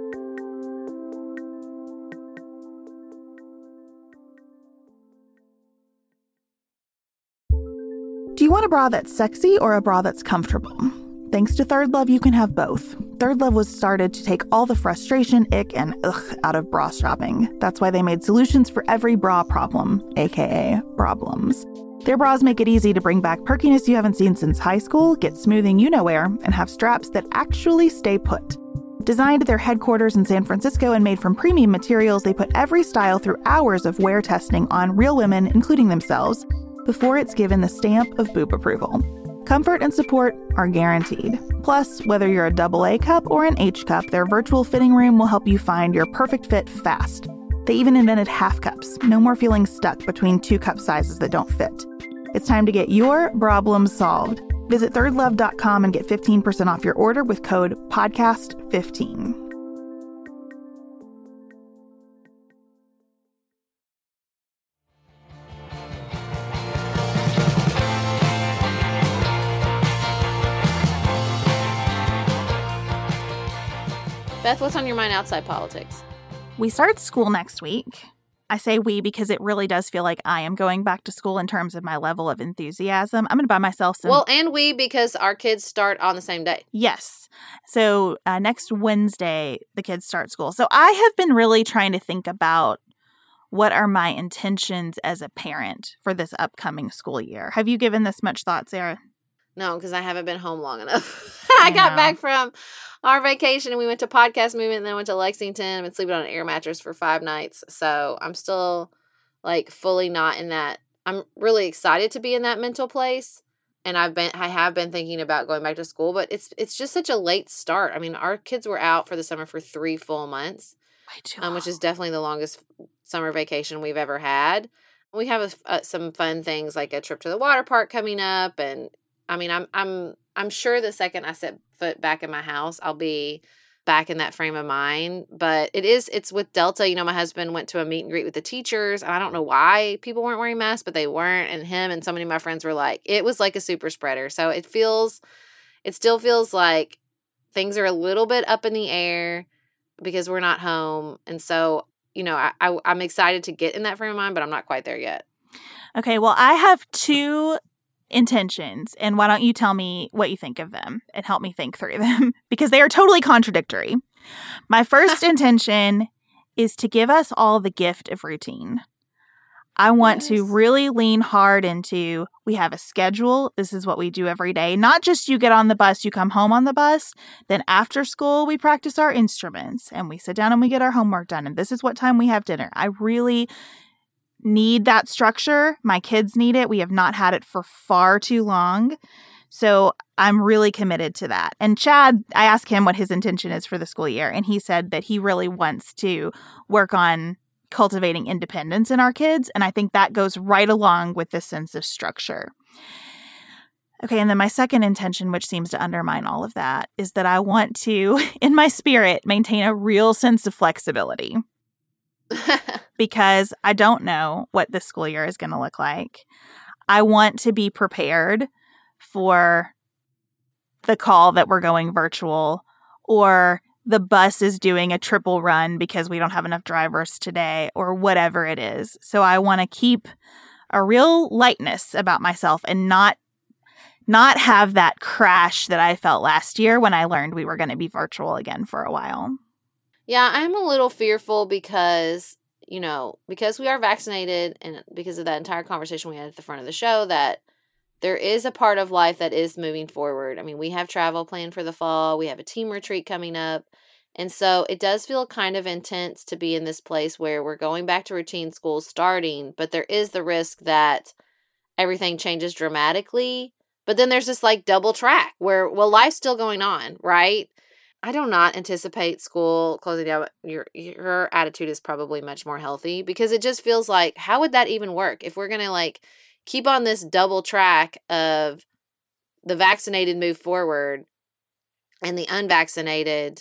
Do you want a bra that's sexy or a bra that's comfortable? Thanks to Third Love, you can have both. Third Love was started to take all the frustration, ick, and ugh out of bra shopping. That's why they made solutions for every bra problem, aka problems. Their bras make it easy to bring back perkiness you haven't seen since high school, get smoothing you-know-where, and have straps that actually stay put. Designed at their headquarters in San Francisco and made from premium materials, they put every style through hours of wear testing on real women, including themselves, before it's given the stamp of boob approval. Comfort and support are guaranteed. Plus, whether you're a double A cup or an H cup, their virtual fitting room will help you find your perfect fit fast. They even invented half cups. No more feeling stuck between two cup sizes that don't fit. It's time to get your problems solved. Visit third love dot com and get fifteen percent off your order with code podcast fifteen. Beth, what's on your mind outside politics? We start school next week. I say we because it really does feel like I am going back to school in terms of my level of enthusiasm. I'm going to buy myself some. Well, and we because our kids start on the same day. Yes. So uh, next Wednesday, the kids start school. So I have been really trying to think about what are my intentions as a parent for this upcoming school year. Have you given this much thought, Sarah? No, because I haven't been home long enough. I, I got know. back from our vacation and we went to Podcast Movement and then went to Lexington. I've been sleeping on an air mattress for five nights. So I'm still like fully not in that. I'm really excited to be in that mental place. And I've been, I have been thinking about going back to school, but it's, it's just such a late start. I mean, our kids were out for the summer for three full months, Way too um, which is long. definitely the longest summer vacation we've ever had. We have a, uh, some fun things like a trip to the water park coming up. And I mean, I'm, I'm, I'm sure the second I set foot back in my house, I'll be back in that frame of mind. But it is, it's with Delta. You know, my husband went to a meet and greet with the teachers. And I don't know why people weren't wearing masks, but they weren't. And him and so many of my friends were like, it was like a super spreader. So it feels, it still feels like things are a little bit up in the air because we're not home. And so, you know, I, I, I'm excited to get in that frame of mind, but I'm not quite there yet. Okay, well, I have two intentions, and why don't you tell me what you think of them and help me think through them because they are totally contradictory. My first intention is to give us all the gift of routine. I want Yes. to really lean hard into, we have a schedule. This is what we do every day. Not just you get on the bus, you come home on the bus. Then after school, we practice our instruments and we sit down and we get our homework done. And this is what time we have dinner. I really need that structure. My kids need it. We have not had it for far too long. So I'm really committed to that. And Chad, I asked him what his intention is for the school year. And he said that he really wants to work on cultivating independence in our kids. And I think that goes right along with this sense of structure. Okay, and then my second intention, which seems to undermine all of that, is that I want to, in my spirit, maintain a real sense of flexibility. Because I don't know what this school year is going to look like. I want to be prepared for the call that we're going virtual, or the bus is doing a triple run because we don't have enough drivers today, or whatever it is. So I want to keep a real lightness about myself and not not have that crash that I felt last year when I learned we were going to be virtual again for a while. Yeah, I'm a little fearful because, you know, because we are vaccinated and because of that entire conversation we had at the front of the show, that there is a part of life that is moving forward. I mean, we have travel planned for the fall. We have a team retreat coming up. And so it does feel kind of intense to be in this place where we're going back to routine school starting, but there is the risk that everything changes dramatically. But then there's this like double track where, well, life's still going on, right? I do not anticipate school closing down. Your your attitude is probably much more healthy because it just feels like, how would that even work if we're going to like keep on this double track of the vaccinated move forward and the unvaccinated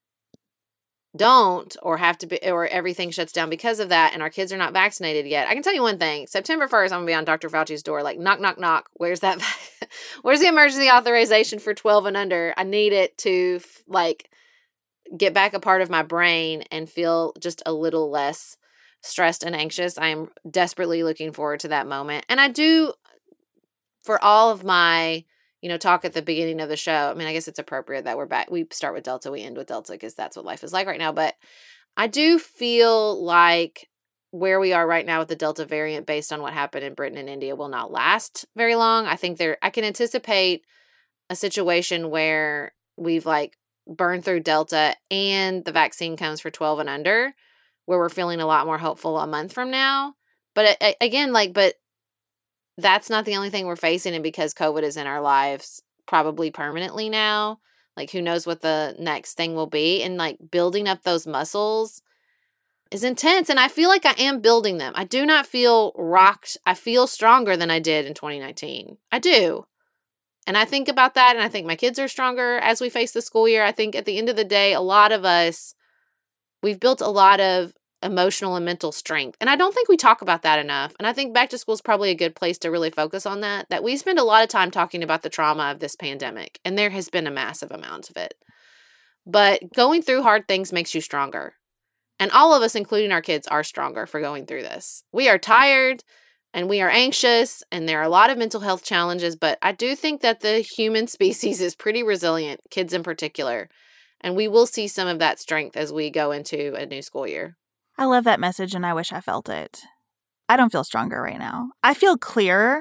don't, or have to be, or everything shuts down because of that, and our kids are not vaccinated yet. I can tell you one thing: September first, I'm gonna be on Doctor Fauci's door, like knock, knock, knock. Where's that? Where's the emergency authorization for twelve and under? I need it to like get back a part of my brain and feel just a little less stressed and anxious. I am desperately looking forward to that moment, and I do, for all of my, you know, talk at the beginning of the show. I mean, I guess it's appropriate that we're back. We start with Delta, we end with Delta because that's what life is like right now. But I do feel like where we are right now with the Delta variant, based on what happened in Britain and India, will not last very long. I think there, I can anticipate a situation where we've like burned through Delta and the vaccine comes for twelve and under, where we're feeling a lot more hopeful a month from now. But again, like, but that's not the only thing we're facing. And because COVID is in our lives probably permanently now, like who knows what the next thing will be. And like building up those muscles is intense. And I feel like I am building them. I do not feel rocked. I feel stronger than I did in twenty nineteen. I do. And I think about that. And I think my kids are stronger as we face the school year. I think at the end of the day, a lot of us, we've built a lot of emotional and mental strength. And I don't think we talk about that enough. And I think back to school is probably a good place to really focus on that, that we spend a lot of time talking about the trauma of this pandemic. And there has been a massive amount of it. But going through hard things makes you stronger. And all of us, including our kids, are stronger for going through this. We are tired and we are anxious and there are a lot of mental health challenges, but I do think that the human species is pretty resilient, kids in particular. And we will see some of that strength as we go into a new school year. I love that message and I wish I felt it. I don't feel stronger right now. I feel clearer.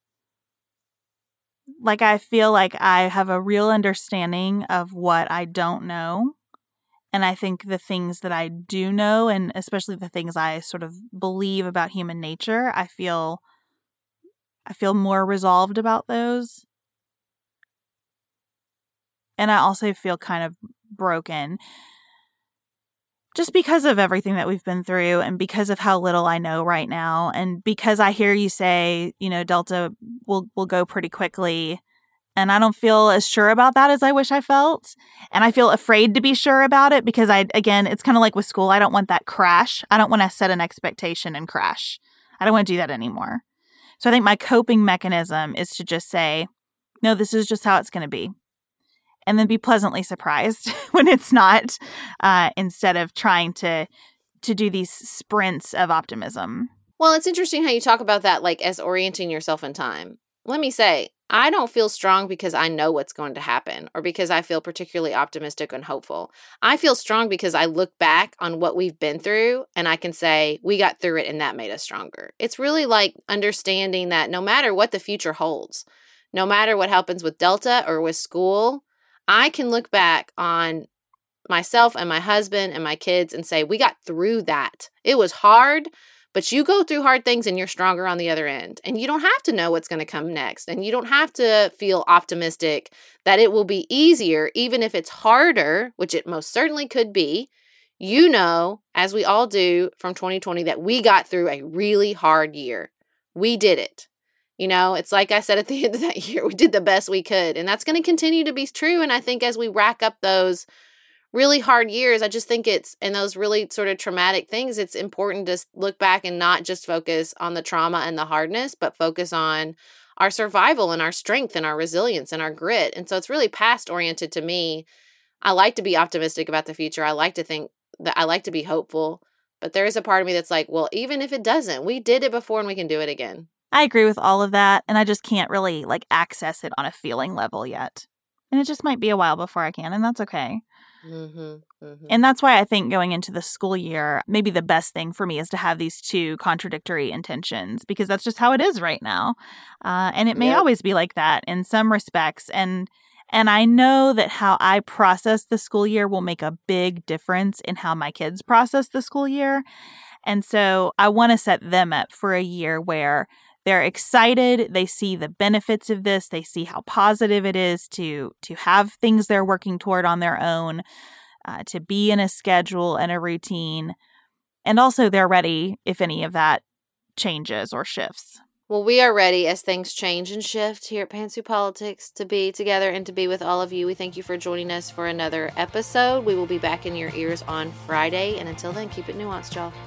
Like I feel like I have a real understanding of what I don't know. And I think the things that I do know, and especially the things I sort of believe about human nature, I feel I feel more resolved about those. And I also feel kind of broken just because of everything that we've been through and because of how little I know right now. And because I hear you say, you know, Delta will will go pretty quickly. And I don't feel as sure about that as I wish I felt. And I feel afraid to be sure about it because I, again, it's kind of like with school. I don't want that crash. I don't want to set an expectation and crash. I don't want to do that anymore. So I think my coping mechanism is to just say, no, this is just how it's going to be. And then be pleasantly surprised when it's not, uh, instead of trying to to do these sprints of optimism. Well, it's interesting how you talk about that, like as orienting yourself in time. Let me say, I don't feel strong because I know what's going to happen or because I feel particularly optimistic and hopeful. I feel strong because I look back on what we've been through and I can say we got through it and that made us stronger. It's really like understanding that no matter what the future holds, no matter what happens with Delta or with school, I can look back on myself and my husband and my kids and say, we got through that. It was hard, but you go through hard things and you're stronger on the other end. And you don't have to know what's going to come next. And you don't have to feel optimistic that it will be easier, even if it's harder, which it most certainly could be. You know, as we all do from twenty twenty, that we got through a really hard year. We did it. You know, it's like I said at the end of that year, we did the best we could. And that's going to continue to be true. And I think as we rack up those really hard years, I just think it's, and those really sort of traumatic things, it's important to look back and not just focus on the trauma and the hardness, but focus on our survival and our strength and our resilience and our grit. And so it's really past oriented to me. I like to be optimistic about the future. I like to think that I like to be hopeful, but there is a part of me that's like, well, even if it doesn't, we did it before and we can do it again. I agree with all of that, and I just can't really, like, access it on a feeling level yet. And it just might be a while before I can, and that's okay. Mm-hmm, mm-hmm. And that's why I think going into the school year, maybe the best thing for me is to have these two contradictory intentions, because that's just how it is right now. Uh, and it may yep. always be like that in some respects. And and I know that how I process the school year will make a big difference in how my kids process the school year. And so I want to set them up for a year where they're excited. They see the benefits of this. They see how positive it is to to have things they're working toward on their own, uh, to be in a schedule and a routine. And also they're ready if any of that changes or shifts. Well, we are ready as things change and shift here at Pantsuit Politics to be together and to be with all of you. We thank you for joining us for another episode. We will be back in your ears on Friday. And until then, keep it nuanced, y'all.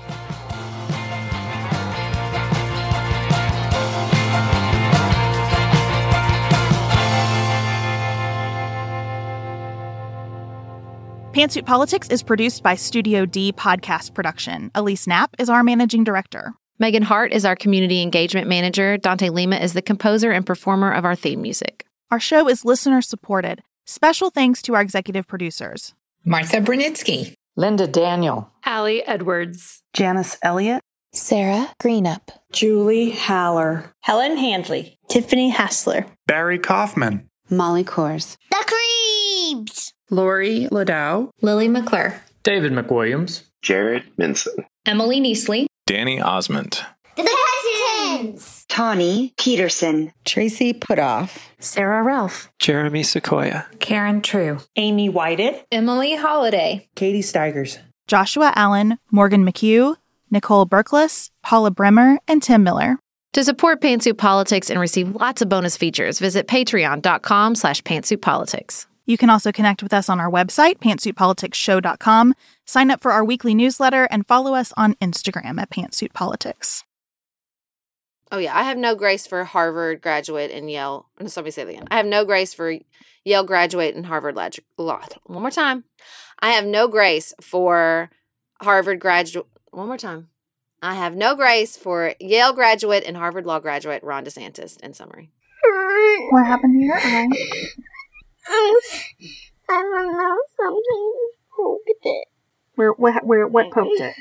Pantsuit Politics is produced by Studio D Podcast Production. Elise Knapp is our managing director. Megan Hart is our community engagement manager. Dante Lima is the composer and performer of our theme music. Our show is listener supported. Special thanks to our executive producers: Martha Brunitsky, Linda Daniel, Allie Edwards, Janice Elliott, Sarah Greenup, Julie Haller, Helen Handley, Tiffany Hassler, Barry Kaufman, Molly Kors, The Creeps, Lori Ladow, Lily McClure, David McWilliams, Jared Minson, Emily Neasley, Danny Osmond, The Hutchins, Tawny Peterson, Tracy Putoff, Sarah Ralph, Jeremy Sequoia, Karen True, Amy Whited, Emily Holiday, Katie Steigers, Joshua Allen, Morgan McHugh, Nicole Berkless, Paula Bremer, and Tim Miller. To support Pantsuit Politics and receive lots of bonus features, visit patreon.com slash pantsuitpolitics. You can also connect with us on our website, pantsuit politics show dot com, sign up for our weekly newsletter, and follow us on Instagram at Pantsuit Politics. Oh, yeah. I have no grace for Harvard graduate and Yale. No, somebody say that again. I have no grace for Yale graduate and Harvard lag- One more time. I have no grace for Harvard graduate. One more time. I have no grace for Yale graduate and Harvard law graduate Ron DeSantis, in summary. What happened to your eye? Um, I don't know. Something poked it. Where, where, where, what poked it?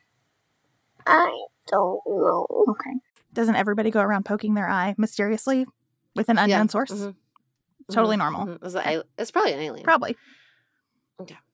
I don't know. Okay. Doesn't everybody go around poking their eye mysteriously with an unknown Yeah. source? Mm-hmm. Totally mm-hmm. normal. Mm-hmm. It's, a, it's probably an alien. Probably. Okay.